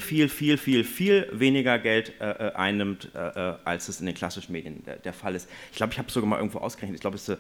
weniger Geld einnimmt, als es in den klassischen Medien der Fall ist. Ich glaube, ich habe es sogar mal irgendwo ausgerechnet. Ich glaube, es ist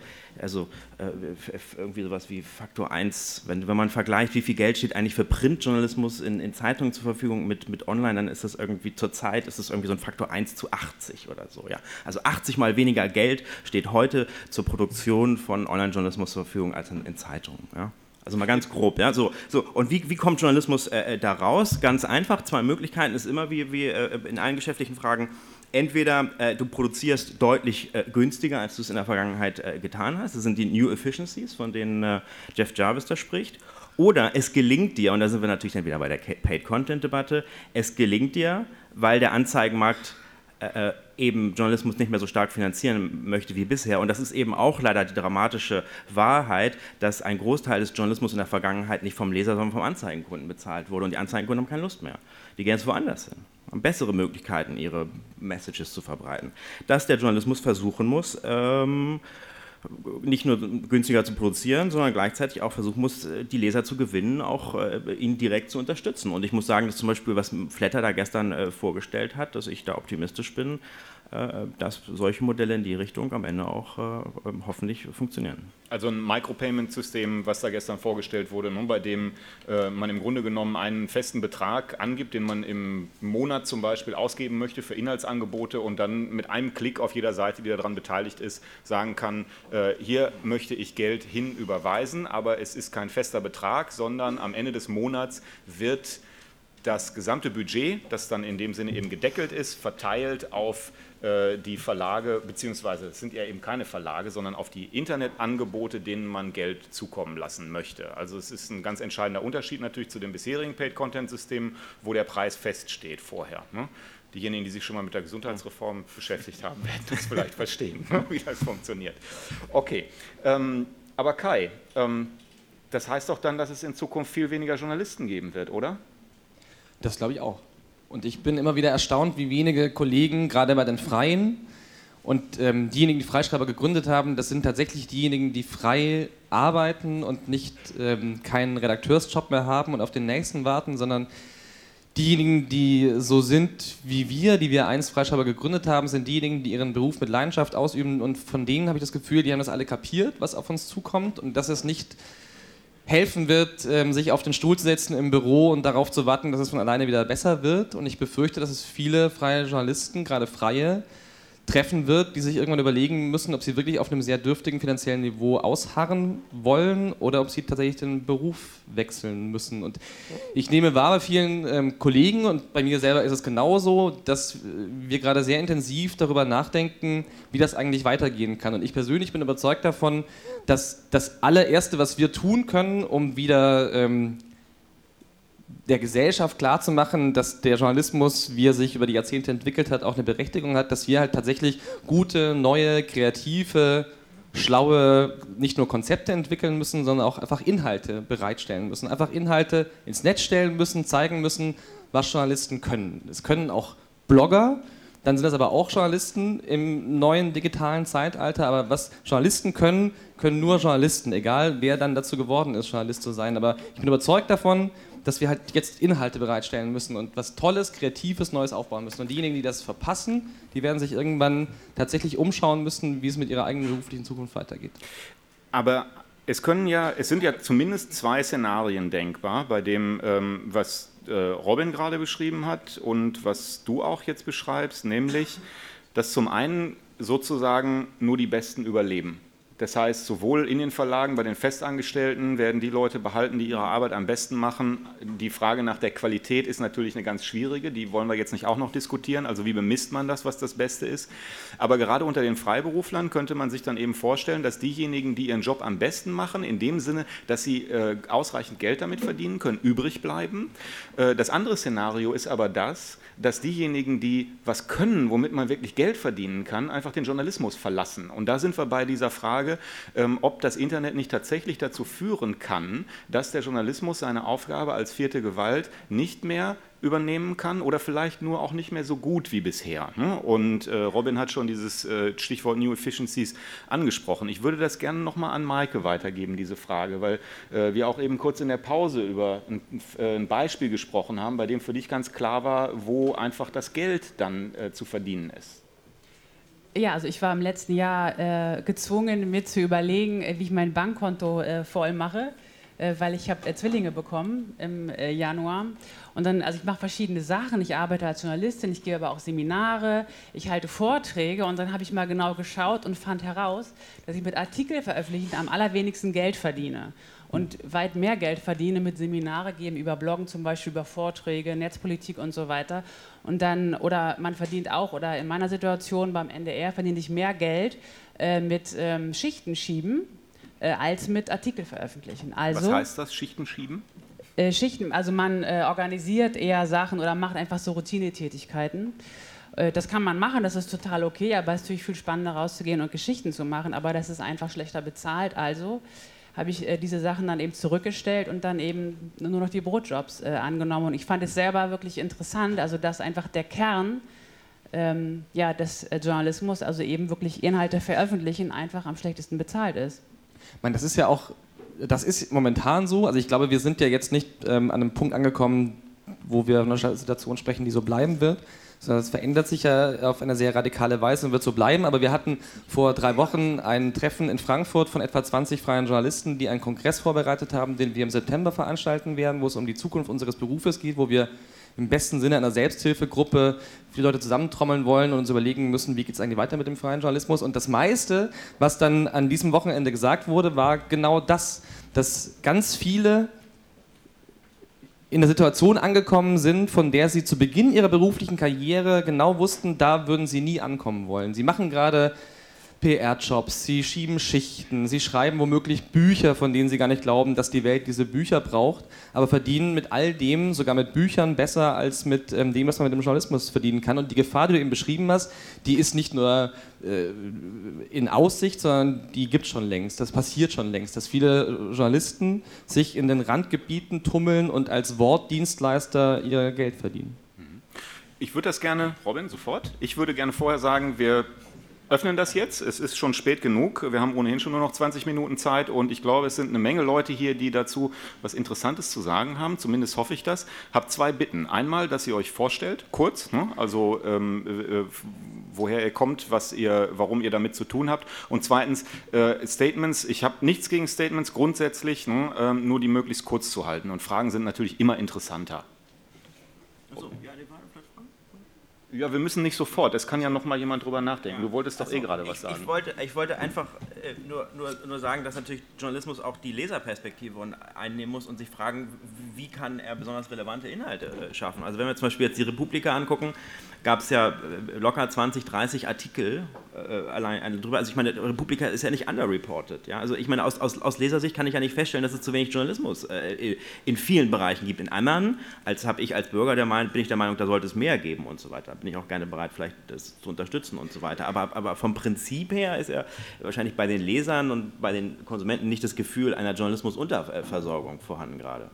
irgendwie sowas wie Faktor 1. Wenn man vergleicht, wie viel Geld steht eigentlich für Printjournalismus in Zeitungen zur Verfügung mit Online, dann ist das irgendwie zurzeit so ein Faktor 1:80 oder so. Ja? Also 80 mal weniger Geld steht heute zur Produktion von Online-Journalismus zur Verfügung als in Zeitungen. Ja? Also mal ganz grob. Ja? So. Und wie kommt Journalismus da raus? Ganz einfach, 2 Möglichkeiten ist immer wie in allen geschäftlichen Fragen. Entweder du produzierst deutlich günstiger, als du es in der Vergangenheit getan hast. Das sind die New Efficiencies, von denen Jeff Jarvis da spricht. Oder es gelingt dir, und da sind wir natürlich dann wieder bei der Paid-Content-Debatte, es gelingt dir, weil der Anzeigenmarkt eben Journalismus nicht mehr so stark finanzieren möchte wie bisher. Und das ist eben auch leider die dramatische Wahrheit, dass ein Großteil des Journalismus in der Vergangenheit nicht vom Leser, sondern vom Anzeigenkunden bezahlt wurde. Und die Anzeigenkunden haben keine Lust mehr. Die gehen jetzt woanders hin, haben bessere Möglichkeiten, ihre Messages zu verbreiten. Dass der Journalismus versuchen muss, nicht nur günstiger zu produzieren, sondern gleichzeitig auch versuchen muss, die Leser zu gewinnen, auch ihn direkt zu unterstützen. Und ich muss sagen, dass zum Beispiel, was Flatter da gestern vorgestellt hat, dass ich da optimistisch bin, dass solche Modelle in die Richtung am Ende auch hoffentlich funktionieren. Also ein Micropayment-System, was da gestern vorgestellt wurde, bei dem man im Grunde genommen einen festen Betrag angibt, den man im Monat zum Beispiel ausgeben möchte für Inhaltsangebote und dann mit einem Klick auf jeder Seite, die daran beteiligt ist, sagen kann, hier möchte ich Geld hinüberweisen, aber es ist kein fester Betrag, sondern am Ende des Monats wird das gesamte Budget, das dann in dem Sinne eben gedeckelt ist, verteilt auf die Verlage, beziehungsweise es sind ja eben keine Verlage, sondern auf die Internetangebote, denen man Geld zukommen lassen möchte. Also es ist ein ganz entscheidender Unterschied natürlich zu den bisherigen Paid-Content-Systemen, wo der Preis feststeht vorher. Ne? Diejenigen, die sich schon mal mit der Gesundheitsreform beschäftigt haben, werden das vielleicht verstehen, wie das funktioniert. Okay, aber Kai, das heißt doch dann, dass es in Zukunft viel weniger Journalisten geben wird, oder? Das glaube ich auch. Und ich bin immer wieder erstaunt, wie wenige Kollegen, gerade bei den Freien und diejenigen, die Freischreiber gegründet haben, das sind tatsächlich diejenigen, die frei arbeiten und nicht keinen Redakteursjob mehr haben und auf den nächsten warten, sondern diejenigen, die so sind wie wir, die wir einst Freischreiber gegründet haben, sind diejenigen, die ihren Beruf mit Leidenschaft ausüben, und von denen habe ich das Gefühl, die haben das alle kapiert, was auf uns zukommt, und dass es nicht helfen wird, sich auf den Stuhl zu setzen im Büro und darauf zu warten, dass es von alleine wieder besser wird. Und ich befürchte, dass es viele freie Journalisten, gerade Freie, treffen wird, die sich irgendwann überlegen müssen, ob sie wirklich auf einem sehr dürftigen finanziellen Niveau ausharren wollen oder ob sie tatsächlich den Beruf wechseln müssen. Und ich nehme wahr bei vielen Kollegen, und bei mir selber ist es genauso, dass wir gerade sehr intensiv darüber nachdenken, wie das eigentlich weitergehen kann. Und ich persönlich bin überzeugt davon, dass das allererste, was wir tun können, um wieder der Gesellschaft klarzumachen, dass der Journalismus, wie er sich über die Jahrzehnte entwickelt hat, auch eine Berechtigung hat, dass wir halt tatsächlich gute, neue, kreative, schlaue, nicht nur Konzepte entwickeln müssen, sondern auch einfach Inhalte bereitstellen müssen. Einfach Inhalte ins Netz stellen müssen, zeigen müssen, was Journalisten können. Es können auch Blogger, dann sind das aber auch Journalisten im neuen digitalen Zeitalter, aber was Journalisten können, können nur Journalisten, egal wer dann dazu geworden ist, Journalist zu sein. Aber ich bin überzeugt davon, dass wir halt jetzt Inhalte bereitstellen müssen und was Tolles, Kreatives, Neues aufbauen müssen. Und diejenigen, die das verpassen, die werden sich irgendwann tatsächlich umschauen müssen, wie es mit ihrer eigenen beruflichen Zukunft weitergeht. Aber es sind ja zumindest 2 Szenarien denkbar, bei dem, was Robin gerade beschrieben hat und was du auch jetzt beschreibst, nämlich, dass zum einen sozusagen nur die Besten überleben. Das heißt, sowohl in den Verlagen, bei den Festangestellten werden die Leute behalten, die ihre Arbeit am besten machen. Die Frage nach der Qualität ist natürlich eine ganz schwierige, die wollen wir jetzt nicht auch noch diskutieren. Also wie bemisst man das, was das Beste ist? Aber gerade unter den Freiberuflern könnte man sich dann eben vorstellen, dass diejenigen, die ihren Job am besten machen, in dem Sinne, dass sie ausreichend Geld damit verdienen können, übrig bleiben. Das andere Szenario ist aber das, dass diejenigen, die was können, womit man wirklich Geld verdienen kann, einfach den Journalismus verlassen. Und da sind wir bei dieser Frage, Frage, ob das Internet nicht tatsächlich dazu führen kann, dass der Journalismus seine Aufgabe als vierte Gewalt nicht mehr übernehmen kann oder vielleicht nur auch nicht mehr so gut wie bisher. Und Robin hat schon dieses Stichwort New Efficiencies angesprochen. Ich würde das gerne nochmal an Maike weitergeben, diese Frage, weil wir auch eben kurz in der Pause über ein Beispiel gesprochen haben, bei dem für dich ganz klar war, wo einfach das Geld dann zu verdienen ist. Ja, also ich war im letzten Jahr gezwungen, mir zu überlegen, wie ich mein Bankkonto voll mache, weil ich habe Zwillinge bekommen im Januar. Und dann, also ich mache verschiedene Sachen, ich arbeite als Journalistin, ich gebe aber auch Seminare, ich halte Vorträge und dann habe ich mal genau geschaut und fand heraus, dass ich mit Artikel veröffentlichen am allerwenigsten Geld verdiene. Und weit mehr Geld verdiene mit Seminare geben, über Bloggen zum Beispiel, über Vorträge, Netzpolitik und so weiter. Und dann, oder man verdient auch, oder in meiner Situation beim NDR verdiene ich mehr Geld mit Schichten schieben, als mit Artikel veröffentlichen. Also, was heißt das, Schichten schieben? Schichten, also man organisiert eher Sachen oder macht einfach so Routinetätigkeiten. Das kann man machen, das ist total okay, aber es ist natürlich viel spannender rauszugehen und Geschichten zu machen, aber das ist einfach schlechter bezahlt. Also habe ich diese Sachen dann eben zurückgestellt und dann eben nur noch die Brotjobs angenommen. Und ich fand es selber wirklich interessant, also dass einfach der Kern des Journalismus, also eben wirklich Inhalte veröffentlichen, einfach am schlechtesten bezahlt ist. Ich meine, das ist ja auch, das ist momentan so, also ich glaube, wir sind ja jetzt nicht an einem Punkt angekommen, wo wir von einer Situation sprechen, die so bleiben wird, sondern es verändert sich ja auf eine sehr radikale Weise und wird so bleiben, aber wir hatten vor 3 Wochen ein Treffen in Frankfurt von etwa 20 freien Journalisten, die einen Kongress vorbereitet haben, den wir im September veranstalten werden, wo es um die Zukunft unseres Berufes geht, wo wir im besten Sinne einer Selbsthilfegruppe viele Leute zusammentrommeln wollen und uns überlegen müssen, wie geht es eigentlich weiter mit dem freien Journalismus. Und das meiste, was dann an diesem Wochenende gesagt wurde, war genau das, dass ganz viele in der Situation angekommen sind, von der sie zu Beginn ihrer beruflichen Karriere genau wussten, da würden sie nie ankommen wollen. Sie machen gerade PR-Jobs, sie schieben Schichten, sie schreiben womöglich Bücher, von denen sie gar nicht glauben, dass die Welt diese Bücher braucht, aber verdienen mit all dem, sogar mit Büchern, besser als mit dem, was man mit dem Journalismus verdienen kann. Und die Gefahr, die du eben beschrieben hast, die ist nicht nur in Aussicht, sondern die gibt es schon längst, das passiert schon längst, dass viele Journalisten sich in den Randgebieten tummeln und als Wortdienstleister ihr Geld verdienen. Ich würde das gerne, Robin, sofort, ich würde gerne vorher sagen, wir öffnen das jetzt. Es ist schon spät genug. Wir haben ohnehin schon nur noch 20 Minuten Zeit und ich glaube, es sind eine Menge Leute hier, die dazu was Interessantes zu sagen haben. Zumindest hoffe ich das. Habt 2 Bitten. Einmal, dass ihr euch vorstellt, kurz, ne? Also woher ihr kommt, warum ihr damit zu tun habt. Und zweitens, Statements. Ich habe nichts gegen Statements grundsätzlich, ne? Nur die möglichst kurz zu halten. Und Fragen sind natürlich immer interessanter. Achso, ja, die waren vielleicht Fragen? Ja, wir müssen nicht sofort. Es kann ja noch mal jemand drüber nachdenken. Du wolltest doch gerade was sagen. Ich wollte einfach nur sagen, dass natürlich Journalismus auch die Leserperspektive einnehmen muss und sich fragen, wie kann er besonders relevante Inhalte schaffen. Also wenn wir zum Beispiel jetzt die Republika angucken, gab es ja locker 20, 30 Artikel allein drüber. Also ich meine, Republika ist ja nicht underreported. Ja? Also ich meine, aus Lesersicht kann ich ja nicht feststellen, dass es zu wenig Journalismus in vielen Bereichen gibt. In anderen, bin ich der Meinung, da sollte es mehr geben und so weiter. Bin ich auch gerne bereit, vielleicht das zu unterstützen und so weiter. Aber vom Prinzip her ist ja wahrscheinlich bei den Lesern und bei den Konsumenten nicht das Gefühl einer Journalismusunterversorgung vorhanden gerade.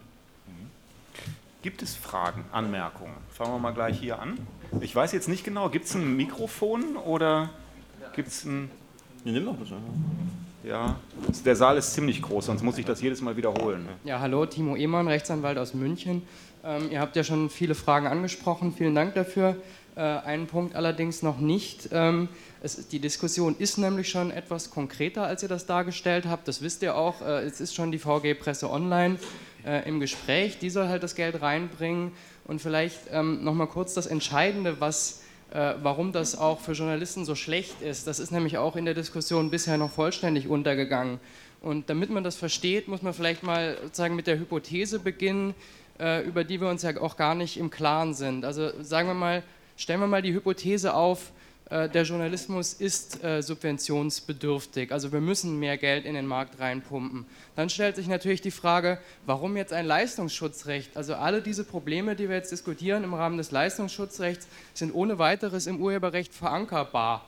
Gibt es Fragen, Anmerkungen? Fangen wir mal gleich hier an. Ich weiß jetzt nicht genau, gibt es ein Mikrofon oder gibt es ein... Nimm doch das einfach. Ja, der Saal ist ziemlich groß, sonst muss ich das jedes Mal wiederholen. Ja, hallo, Timo Ehmann, Rechtsanwalt aus München. Ihr habt ja schon viele Fragen angesprochen, vielen Dank dafür. Einen Punkt allerdings noch nicht. Die Diskussion ist nämlich schon etwas konkreter, als ihr das dargestellt habt. Das wisst ihr auch. Es ist schon die VG Presse Online im Gespräch. Die soll halt das Geld reinbringen. Und vielleicht nochmal kurz das Entscheidende, warum das auch für Journalisten so schlecht ist. Das ist nämlich auch in der Diskussion bisher noch vollständig untergegangen. Und damit man das versteht, muss man vielleicht mal sozusagen mit der Hypothese beginnen, über die wir uns ja auch gar nicht im Klaren sind. Also stellen wir mal die Hypothese auf, der Journalismus ist subventionsbedürftig, also wir müssen mehr Geld in den Markt reinpumpen. Dann stellt sich natürlich die Frage, warum jetzt ein Leistungsschutzrecht? Also alle diese Probleme, die wir jetzt diskutieren im Rahmen des Leistungsschutzrechts, sind ohne weiteres im Urheberrecht verankerbar.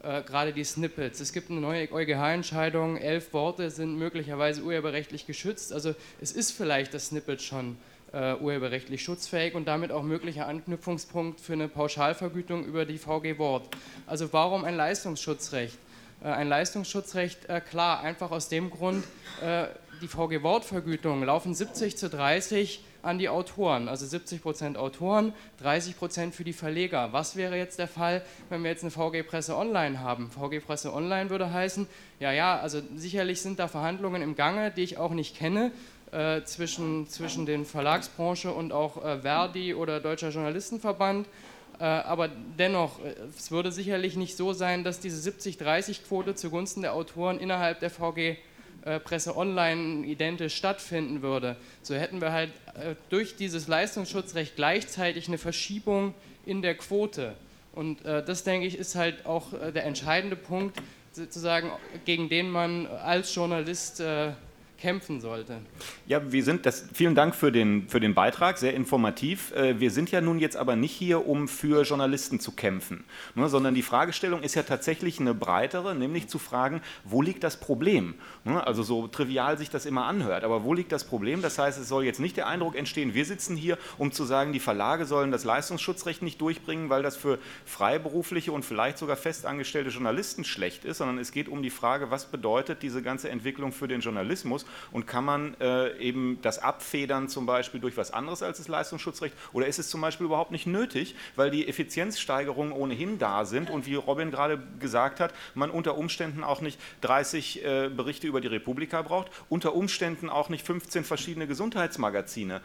gerade die Snippets. Es gibt eine neue EuGH-Entscheidung, 11 Worte sind möglicherweise urheberrechtlich geschützt. Also es ist vielleicht das Snippet schon urheberrechtlich schutzfähig und damit auch möglicher Anknüpfungspunkt für eine Pauschalvergütung über die VG Wort. Also warum ein Leistungsschutzrecht? Ein Leistungsschutzrecht, klar, einfach aus dem Grund, die VG Wortvergütungen laufen 70:30 an die Autoren, also 70% Autoren, 30% für die Verleger. Was wäre jetzt der Fall, wenn wir jetzt eine VG Presse Online haben? VG Presse Online würde heißen, also sicherlich sind da Verhandlungen im Gange, die ich auch nicht kenne, zwischen den Verlagsbranche und auch Verdi oder Deutscher Journalistenverband. Aber dennoch, es würde sicherlich nicht so sein, dass diese 70-30-Quote zugunsten der Autoren innerhalb der VG Presse Online identisch stattfinden würde. So hätten wir halt durch dieses Leistungsschutzrecht gleichzeitig eine Verschiebung in der Quote. Und das, denke ich, ist halt auch der entscheidende Punkt, sozusagen, gegen den man als Journalist kämpfen sollte. Ja, vielen Dank für den Beitrag, sehr informativ. Wir sind ja nun jetzt aber nicht hier, um für Journalisten zu kämpfen, ne, sondern die Fragestellung ist ja tatsächlich eine breitere, nämlich zu fragen, wo liegt das Problem? Ne, also so trivial sich das immer anhört, aber wo liegt das Problem? Das heißt, es soll jetzt nicht der Eindruck entstehen, wir sitzen hier, um zu sagen, die Verlage sollen das Leistungsschutzrecht nicht durchbringen, weil das für freiberufliche und vielleicht sogar festangestellte Journalisten schlecht ist, sondern es geht um die Frage, was bedeutet diese ganze Entwicklung für den Journalismus? Und kann man eben das abfedern zum Beispiel durch was anderes als das Leistungsschutzrecht? Oder ist es zum Beispiel überhaupt nicht nötig, weil die Effizienzsteigerungen ohnehin da sind und wie Robin gerade gesagt hat, man unter Umständen auch nicht 30 Berichte über die Republika braucht, unter Umständen auch nicht 15 verschiedene Gesundheitsmagazine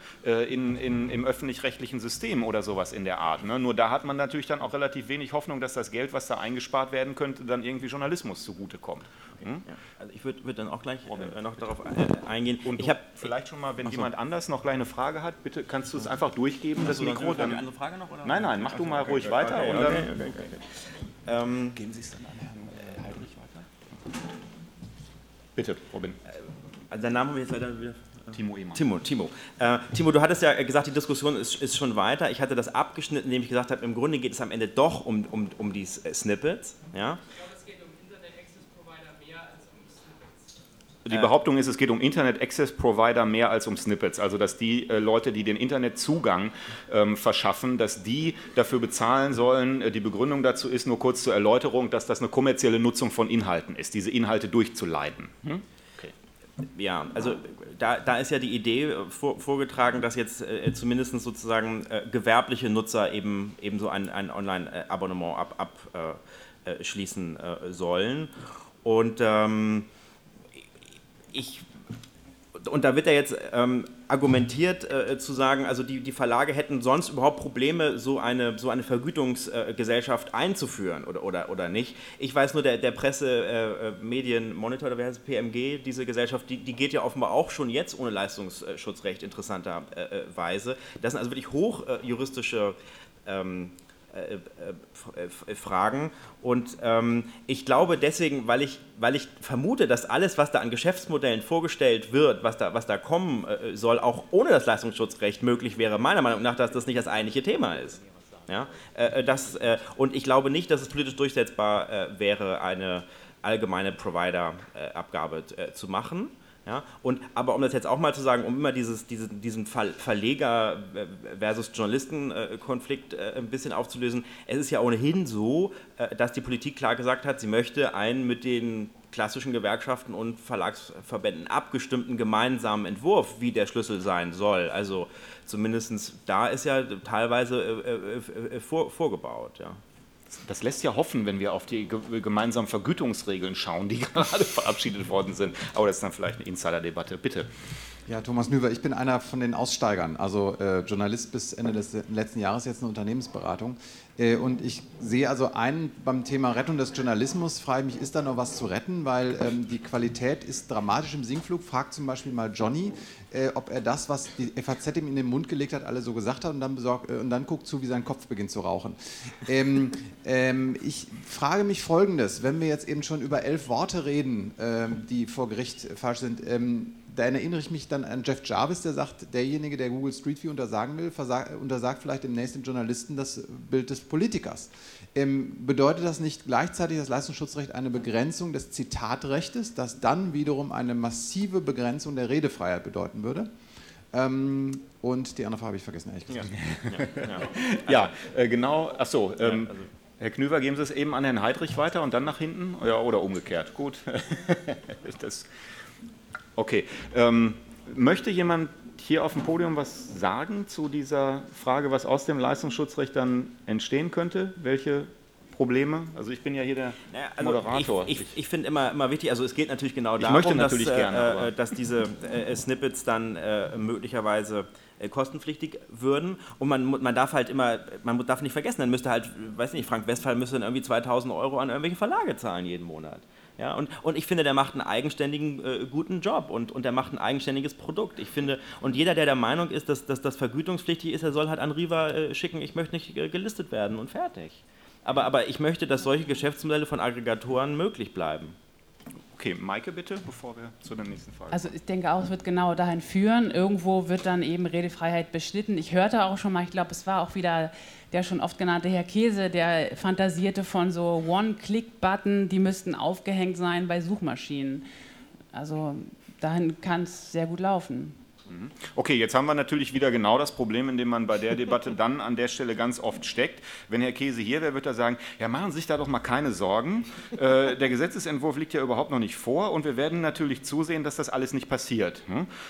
im öffentlich-rechtlichen System oder sowas in der Art. Ne? Nur da hat man natürlich dann auch relativ wenig Hoffnung, dass das Geld, was da eingespart werden könnte, dann irgendwie Journalismus zugutekommt. Okay. Ja. Also ich würde dann auch gleich noch darauf eingehen. Und ich habe vielleicht schon mal, wenn jemand anders noch gleich eine Frage hat, bitte kannst du es einfach durchgeben, das Mikro. Dann eine andere Frage noch? Oder? Nein, mach du mal ruhig weiter. Okay. Geben Sie es dann an Herrn Heidrich weiter? Bitte, Robin. Also dein Name jetzt weiter wieder. Timo Ehmann. Timo, du hattest ja gesagt, die Diskussion ist schon weiter. Ich hatte das abgeschnitten, indem ich gesagt habe, im Grunde geht es am Ende doch um die Snippets. Ja? Die Behauptung ist, es geht um Internet Access Provider mehr als um Snippets, also dass die Leute, die den Internetzugang verschaffen, dass die dafür bezahlen sollen. Die Begründung dazu ist, nur kurz zur Erläuterung, dass das eine kommerzielle Nutzung von Inhalten ist, diese Inhalte durchzuleiten. Okay. Ja, also da ist ja die Idee vorgetragen, dass jetzt zumindest sozusagen gewerbliche Nutzer eben so ein Online-Abonnement abschließen sollen. Und da wird ja jetzt argumentiert zu sagen, also die Verlage hätten sonst überhaupt Probleme, so eine Vergütungsgesellschaft einzuführen oder nicht. Ich weiß nur, der Presse-Medien-Monitor, oder wie heißt es, PMG, diese Gesellschaft, die geht ja offenbar auch schon jetzt ohne Leistungsschutzrecht interessanterweise. Das sind also wirklich hochjuristische Fragen und ich glaube deswegen, weil ich vermute, dass alles, was da an Geschäftsmodellen vorgestellt wird, was da kommen soll, auch ohne das Leistungsschutzrecht möglich wäre, meiner Meinung nach, dass das nicht das eigentliche Thema ist. Ja? Und ich glaube nicht, dass es politisch durchsetzbar wäre, eine allgemeine Provider-Abgabe zu machen. Ja, aber um das jetzt auch mal zu sagen, um immer diesen Verleger versus Journalisten-Konflikt ein bisschen aufzulösen, es ist ja ohnehin so, dass die Politik klar gesagt hat, sie möchte einen mit den klassischen Gewerkschaften und Verlagsverbänden abgestimmten gemeinsamen Entwurf, wie der Schlüssel sein soll. Also zumindest da ist ja teilweise vorgebaut. Ja. Das lässt ja hoffen, wenn wir auf die gemeinsamen Vergütungsregeln schauen, die gerade verabschiedet worden sind. Aber das ist dann vielleicht eine Insider-Debatte. Bitte. Ja, Thomas Nüwer, ich bin einer von den Aussteigern, also Journalist bis Ende des letzten Jahres, jetzt eine Unternehmensberatung. Und ich sehe also beim Thema Rettung des Journalismus, frage ich mich, ist da noch was zu retten, weil die Qualität ist dramatisch im Sinkflug. Fragt zum Beispiel mal Johnny, ob er das, was die FAZ ihm in den Mund gelegt hat, alle so gesagt hat und dann guckt zu, wie sein Kopf beginnt zu rauchen. Ich frage mich Folgendes, wenn wir jetzt eben schon über 11 Worte reden, die vor Gericht falsch sind, da erinnere ich mich dann an Jeff Jarvis, der sagt, derjenige, der Google Street View untersagen will, untersagt vielleicht demnächst dem Journalisten das Bild des Politikers. Bedeutet das nicht gleichzeitig das Leistungsschutzrecht eine Begrenzung des Zitatrechtes, das dann wiederum eine massive Begrenzung der Redefreiheit bedeuten würde? Und die andere Frage habe ich vergessen, ehrlich gesagt. Genau. Achso, Herr Knüver, geben Sie es eben an Herrn Heidrich weiter und dann nach hinten? Ja, oder umgekehrt. Gut. Okay. Möchte jemand hier auf dem Podium was sagen zu dieser Frage, was aus dem Leistungsschutzrecht dann entstehen könnte? Welche Probleme? Also ich bin ja hier der Moderator. Ich finde immer wichtig, also es geht natürlich genau darum, dass diese Snippets dann möglicherweise kostenpflichtig würden und man darf halt immer, man darf nicht vergessen, dann müsste halt, weiß nicht, Frank Westphal müsste dann irgendwie 2.000 € an irgendwelche Verlage zahlen jeden Monat. Ja, und ich finde, der macht einen eigenständigen, guten Job und der macht ein eigenständiges Produkt. Ich finde, und jeder, der Meinung ist, dass das vergütungspflichtig ist, der soll halt an Riva schicken, ich möchte nicht gelistet werden und fertig. Aber ich möchte, dass solche Geschäftsmodelle von Aggregatoren möglich bleiben. Okay, Maike bitte, bevor wir zu der nächsten Frage kommen. Also ich denke auch, es wird genau dahin führen. Irgendwo wird dann eben Redefreiheit beschnitten. Ich hörte auch schon mal, ich glaube, es war auch wieder der schon oft genannte Herr Käse, der fantasierte von so One-Click-Button, die müssten aufgehängt sein bei Suchmaschinen. Also dahin kann es sehr gut laufen. Okay, jetzt haben wir natürlich wieder genau das Problem, in dem man bei der Debatte dann an der Stelle ganz oft steckt. Wenn Herr Käse hier wäre, würde er sagen, ja, machen Sie sich da doch mal keine Sorgen. Der Gesetzesentwurf liegt ja überhaupt noch nicht vor und wir werden natürlich zusehen, dass das alles nicht passiert.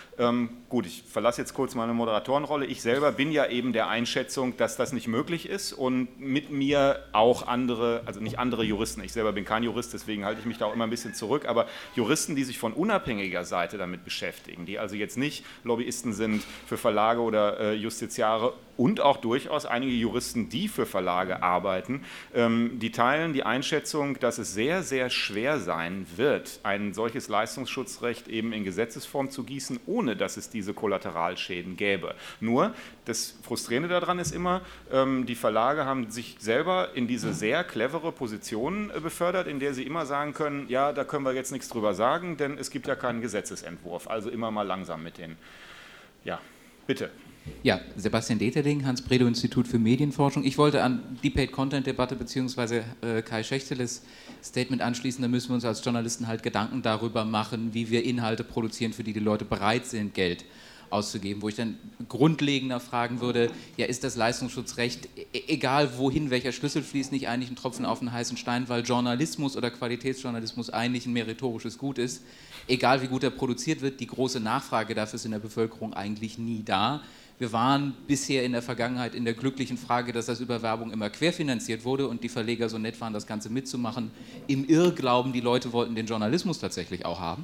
Gut, ich verlasse jetzt kurz meine Moderatorenrolle. Ich selber bin ja eben der Einschätzung, dass das nicht möglich ist und mit mir auch andere, also nicht andere Juristen, ich selber bin kein Jurist, deswegen halte ich mich da auch immer ein bisschen zurück, aber Juristen, die sich von unabhängiger Seite damit beschäftigen, die also jetzt nicht Lobbyisten sind für Verlage oder Justiziare und auch durchaus einige Juristen, die für Verlage arbeiten, die teilen die Einschätzung, dass es sehr, sehr schwer sein wird, ein solches Leistungsschutzrecht eben in Gesetzesform zu gießen, ohne dass es diese Kollateralschäden gäbe. Nur, das Frustrierende daran ist immer, die Verlage haben sich selber in diese sehr clevere Position befördert, in der sie immer sagen können, ja, da können wir jetzt nichts drüber sagen, denn es gibt ja keinen Gesetzesentwurf, also immer mal langsam mit den... Ja, bitte. Ja, Sebastian Deterling, Hans-Bredow-Institut für Medienforschung. Ich wollte an die Paid-Content-Debatte bzw. Kai Schächteles Statement anschließen. Da müssen wir uns als Journalisten halt Gedanken darüber machen, wie wir Inhalte produzieren, für die die Leute bereit sind, Geld auszugeben. Wo ich dann grundlegender fragen würde, ja, ist das Leistungsschutzrecht, egal wohin welcher Schlüssel fließt, nicht eigentlich ein Tropfen auf den heißen Stein, weil Journalismus oder Qualitätsjournalismus eigentlich ein meritorisches Gut ist. Egal wie gut er produziert wird, die große Nachfrage dafür ist in der Bevölkerung eigentlich nie da. Wir waren bisher in der Vergangenheit in der glücklichen Frage, dass das über Werbung immer querfinanziert wurde und die Verleger so nett waren, das Ganze mitzumachen. Im Irrglauben, die Leute wollten den Journalismus tatsächlich auch haben.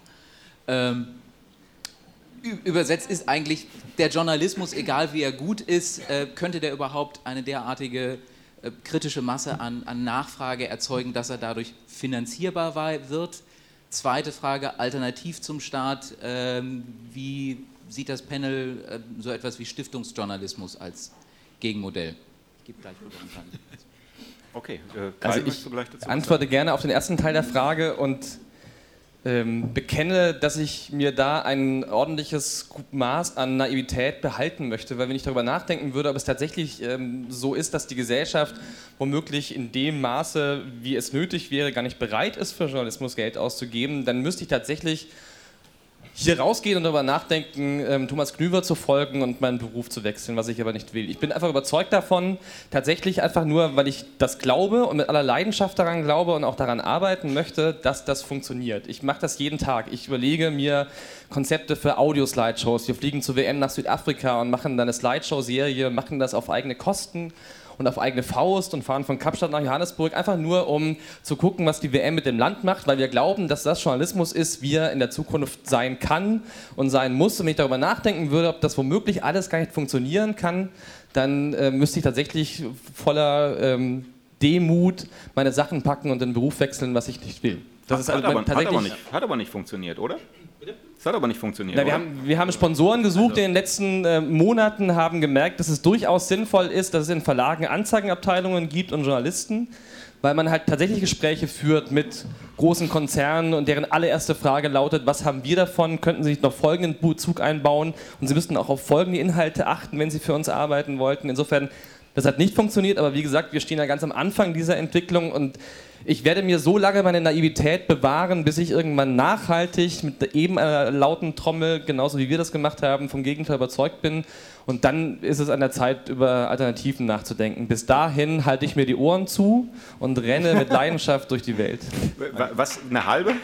Übersetzt ist eigentlich, der Journalismus, egal wie er gut ist, könnte der überhaupt eine derartige kritische Masse an Nachfrage erzeugen, dass er dadurch finanzierbar wird? Zweite Frage, alternativ zum Staat, wie sieht das Panel so etwas wie Stiftungsjournalismus als Gegenmodell? Ich gebe gleich wieder einen Teil. Okay, also ich antworte gerne auf den ersten Teil der Frage und bekenne, dass ich mir da ein ordentliches Maß an Naivität behalten möchte, weil wenn ich darüber nachdenken würde, ob es tatsächlich so ist, dass die Gesellschaft womöglich in dem Maße, wie es nötig wäre, gar nicht bereit ist, für Journalismus Geld auszugeben, dann müsste ich tatsächlich hier rausgehen und darüber nachdenken, Thomas Knüver zu folgen und meinen Beruf zu wechseln, was ich aber nicht will. Ich bin einfach überzeugt davon, tatsächlich einfach nur, weil ich das glaube und mit aller Leidenschaft daran glaube und auch daran arbeiten möchte, dass das funktioniert. Ich mache das jeden Tag. Ich überlege mir Konzepte für Audio-Slideshows. Wir fliegen zur WM nach Südafrika und machen dann eine Slideshow-Serie, machen das auf eigene Kosten und auf eigene Faust und fahren von Kapstadt nach Johannesburg, einfach nur, um zu gucken, was die WM mit dem Land macht, weil wir glauben, dass das Journalismus ist, wie er in der Zukunft sein kann und sein muss. Und wenn ich darüber nachdenken würde, ob das womöglich alles gar nicht funktionieren kann, dann müsste ich tatsächlich voller Demut meine Sachen packen und den Beruf wechseln, was ich nicht will. Das hat aber nicht funktioniert, oder? Das hat aber nicht funktioniert. Na, wir haben Sponsoren gesucht in den letzten Monaten, haben gemerkt, dass es durchaus sinnvoll ist, dass es in Verlagen Anzeigenabteilungen gibt und Journalisten. weil man halt tatsächlich Gespräche führt mit großen Konzernen und deren allererste Frage lautet, was haben wir davon, könnten Sie nicht noch folgenden Bezug einbauen und Sie müssten auch auf folgende Inhalte achten, wenn Sie für uns arbeiten wollten. Insofern, das hat nicht funktioniert, aber wie gesagt, wir stehen ja ganz am Anfang dieser Entwicklung und ich werde mir so lange meine Naivität bewahren, bis ich irgendwann nachhaltig mit eben einer lauten Trommel, genauso wie wir das gemacht haben, vom Gegenteil überzeugt bin. Und dann ist es an der Zeit, über Alternativen nachzudenken. Bis dahin halte ich mir die Ohren zu und renne mit Leidenschaft durch die Welt. Was, eine halbe?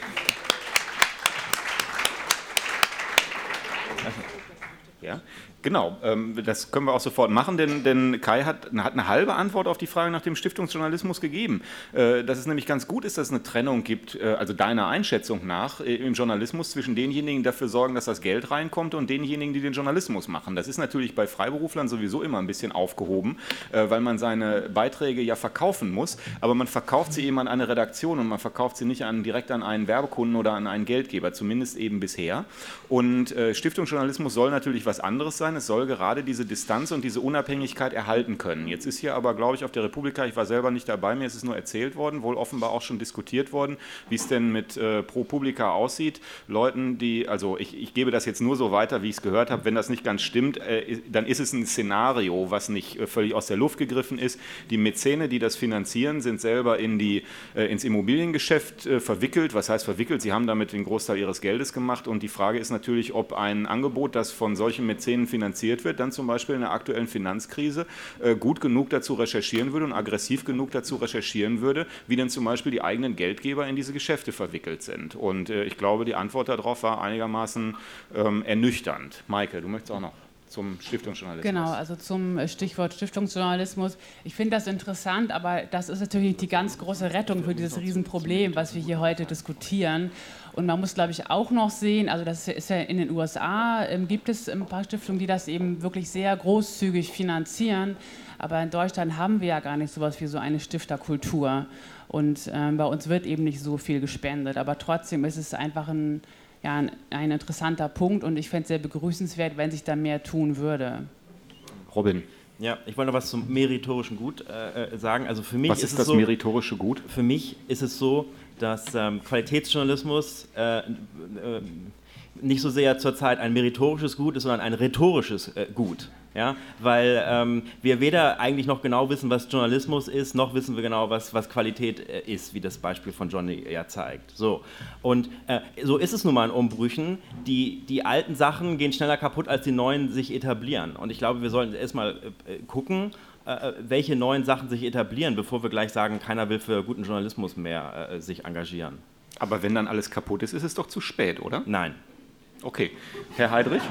Ja, genau. Das können wir auch sofort machen, denn Kai hat eine halbe Antwort auf die Frage nach dem Stiftungsjournalismus gegeben. Dass es nämlich ganz gut ist, dass es eine Trennung gibt, also deiner Einschätzung nach, im Journalismus zwischen denjenigen, die dafür sorgen, dass das Geld reinkommt und denjenigen, die den Journalismus machen. Das ist natürlich bei Freiberuflern sowieso immer ein bisschen aufgehoben, weil man seine Beiträge ja verkaufen muss, aber man verkauft sie eben an eine Redaktion und man verkauft sie nicht direkt an einen Werbekunden oder an einen Geldgeber, zumindest eben bisher. Und Stiftungsjournalismus soll natürlich was anderes sein. Es soll gerade diese Distanz und diese Unabhängigkeit erhalten können. Jetzt ist hier aber, glaube ich, auf der Republika, ich war selber nicht dabei, mir ist es nur erzählt worden, wohl offenbar auch schon diskutiert worden, wie es denn mit ProPublica aussieht. Leuten, die, also ich gebe das jetzt nur so weiter, wie ich es gehört habe, wenn das nicht ganz stimmt, dann ist es ein Szenario, was nicht völlig aus der Luft gegriffen ist. Die Mäzene, die das finanzieren, sind selber ins Immobiliengeschäft verwickelt. Was heißt verwickelt? Sie haben damit den Großteil ihres Geldes gemacht und die Frage ist natürlich, ob ein Angebot, das von solchen Mäzenen finanziert wird, dann zum Beispiel in der aktuellen Finanzkrise gut genug dazu recherchieren würde und aggressiv genug dazu recherchieren würde, wie denn zum Beispiel die eigenen Geldgeber in diese Geschäfte verwickelt sind. Und ich glaube, die Antwort darauf war einigermaßen ernüchternd. Maike, du möchtest auch noch zum Stiftungsjournalismus. Genau, also zum Stichwort Stiftungsjournalismus. Ich finde das interessant, aber das ist natürlich die ganz große Rettung für dieses Riesenproblem, was wir hier heute diskutieren. Und man muss, glaube ich, auch noch sehen, also das ist ja in den USA, gibt es ein paar Stiftungen, die das eben wirklich sehr großzügig finanzieren. Aber in Deutschland haben wir ja gar nicht sowas wie so eine Stifterkultur. Und bei uns wird eben nicht so viel gespendet. Aber trotzdem ist es einfach ein interessanter Punkt und ich fände es sehr begrüßenswert, wenn sich da mehr tun würde. Robin. Ja, ich wollte noch was zum meritorischen Gut sagen. Also für mich was ist das so, meritorische Gut? Für mich ist es so, dass Qualitätsjournalismus nicht so sehr zurzeit ein meritorisches Gut ist, sondern ein rhetorisches Gut. Ja? Weil wir weder eigentlich noch genau wissen, was Journalismus ist, noch wissen wir genau, was Qualität ist, wie das Beispiel von Johnny ja zeigt. So. Und so ist es nun mal in Umbrüchen. Die alten Sachen gehen schneller kaputt, als die neuen sich etablieren. Und ich glaube, wir sollten erstmal gucken, welche neuen Sachen sich etablieren, bevor wir gleich sagen, keiner will für guten Journalismus mehr sich engagieren. Aber wenn dann alles kaputt ist, ist es doch zu spät, oder? Nein. Okay. Herr Heidrich?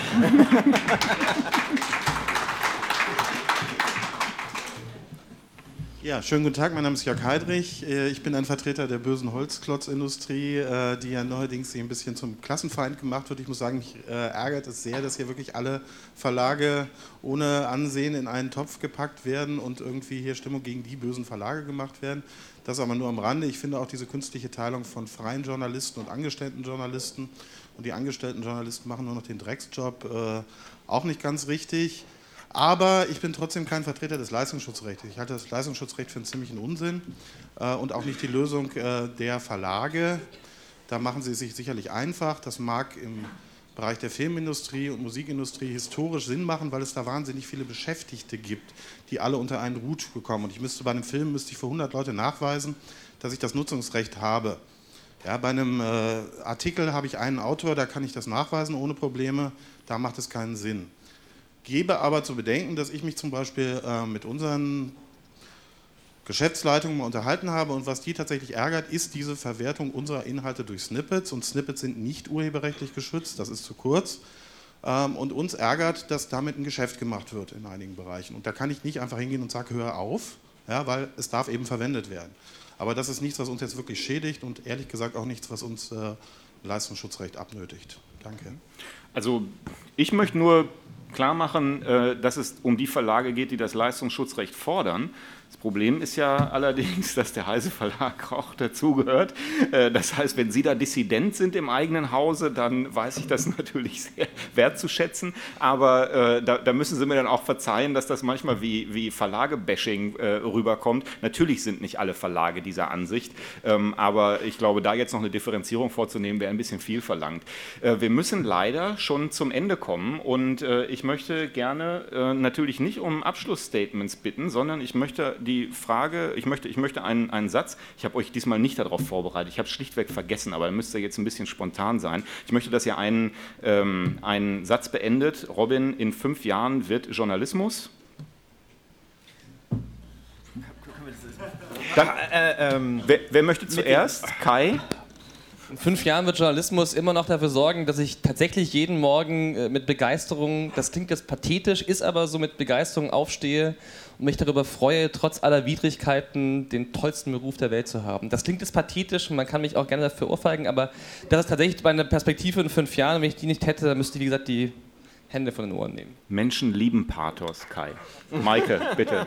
Ja, schönen guten Tag, mein Name ist Jörg Heidrich. Ich bin ein Vertreter der bösen Holzklotz-Industrie, die ja neuerdings ein bisschen zum Klassenfeind gemacht wird. Ich muss sagen, mich ärgert es sehr, dass hier wirklich alle Verlage ohne Ansehen in einen Topf gepackt werden und irgendwie hier Stimmung gegen die bösen Verlage gemacht werden. Das aber nur am Rande. Ich finde auch diese künstliche Teilung von freien Journalisten und angestellten Journalisten und die angestellten Journalisten machen nur noch den Drecksjob, auch nicht ganz richtig. Aber ich bin trotzdem kein Vertreter des Leistungsschutzrechts. Ich halte das Leistungsschutzrecht für einen ziemlichen Unsinn und auch nicht die Lösung der Verlage. Da machen sie es sich sicherlich einfach. Das mag im Bereich der Filmindustrie und Musikindustrie historisch Sinn machen, weil es da wahnsinnig viele Beschäftigte gibt, die alle unter einen Hut bekommen. Und bei einem Film müsste ich für 100 Leute nachweisen, dass ich das Nutzungsrecht habe. Ja, bei einem Artikel habe ich einen Autor, da kann ich das nachweisen ohne Probleme. Da macht es keinen Sinn. Gebe aber zu bedenken, dass ich mich zum Beispiel mit unseren Geschäftsleitungen mal unterhalten habe und was die tatsächlich ärgert, ist diese Verwertung unserer Inhalte durch Snippets und Snippets sind nicht urheberrechtlich geschützt, das ist zu kurz und uns ärgert, dass damit ein Geschäft gemacht wird in einigen Bereichen und da kann ich nicht einfach hingehen und sagen, hör auf, ja, weil es darf eben verwendet werden. Aber das ist nichts, was uns jetzt wirklich schädigt und ehrlich gesagt auch nichts, was uns Leistungsschutzrecht abnötigt. Danke. Also ich möchte nur klar machen, dass es um die Verlage geht, die das Leistungsschutzrecht fordern. Das Problem ist ja allerdings, dass der Heise Verlag auch dazugehört. Das heißt, wenn Sie da Dissident sind im eigenen Hause, dann weiß ich das natürlich sehr wertzuschätzen. Aber da müssen Sie mir dann auch verzeihen, dass das manchmal wie Verlage-Bashing rüberkommt. Natürlich sind nicht alle Verlage dieser Ansicht. Aber ich glaube, da jetzt noch eine Differenzierung vorzunehmen, wäre ein bisschen viel verlangt. Wir müssen leider schon zum Ende kommen. Und ich möchte gerne natürlich nicht um Abschlussstatements bitten, sondern ich möchte einen Satz, ich habe euch diesmal nicht darauf vorbereitet, ich habe es schlichtweg vergessen, aber da müsst ihr jetzt ein bisschen spontan sein. Ich möchte, dass ihr einen Satz beendet. Robin, in 5 Jahren wird Journalismus... Wer möchte zuerst? Kai? In 5 Jahren wird Journalismus immer noch dafür sorgen, dass ich tatsächlich jeden Morgen mit Begeisterung, das klingt jetzt pathetisch, ist aber so, mit Begeisterung aufstehe und mich darüber freue, trotz aller Widrigkeiten den tollsten Beruf der Welt zu haben. Das klingt jetzt pathetisch und man kann mich auch gerne dafür ohrfeigen, aber das ist tatsächlich meine Perspektive in 5 Jahren. Wenn ich die nicht hätte, dann müsste ich, wie gesagt, die Hände von den Ohren nehmen. Menschen lieben Pathos, Kai. Maike, bitte.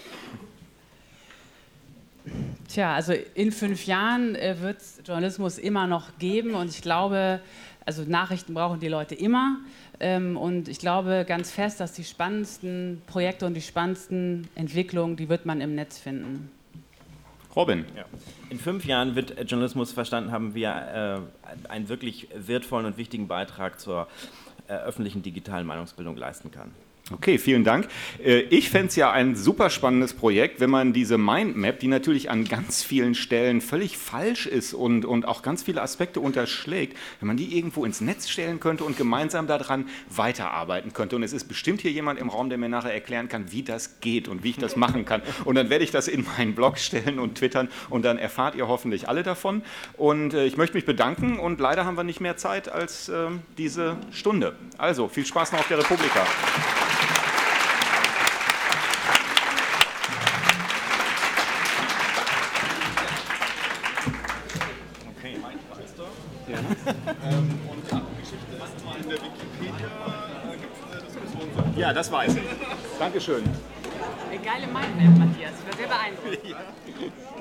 Tja, also in 5 Jahren wird es Journalismus immer noch geben und ich glaube, also Nachrichten brauchen die Leute immer und ich glaube ganz fest, dass die spannendsten Projekte und die spannendsten Entwicklungen, die wird man im Netz finden. Robin. Ja. In 5 Jahren wird Journalismus verstanden haben, wie er einen wirklich wertvollen und wichtigen Beitrag zur öffentlichen digitalen Meinungsbildung leisten kann. Okay, vielen Dank. Ich fände es ja ein super spannendes Projekt, wenn man diese Mindmap, die natürlich an ganz vielen Stellen völlig falsch ist und auch ganz viele Aspekte unterschlägt, wenn man die irgendwo ins Netz stellen könnte und gemeinsam daran weiterarbeiten könnte. Und es ist bestimmt hier jemand im Raum, der mir nachher erklären kann, wie das geht und wie ich das machen kann. Und dann werde ich das in meinen Blog stellen und twittern und dann erfahrt ihr hoffentlich alle davon. Und ich möchte mich bedanken und leider haben wir nicht mehr Zeit als diese Stunde. Also, viel Spaß noch auf der Republika. Ja, das weiß ich. Dankeschön. Eine geile Mindmap, Matthias. Ich war sehr beeindruckt. Ja.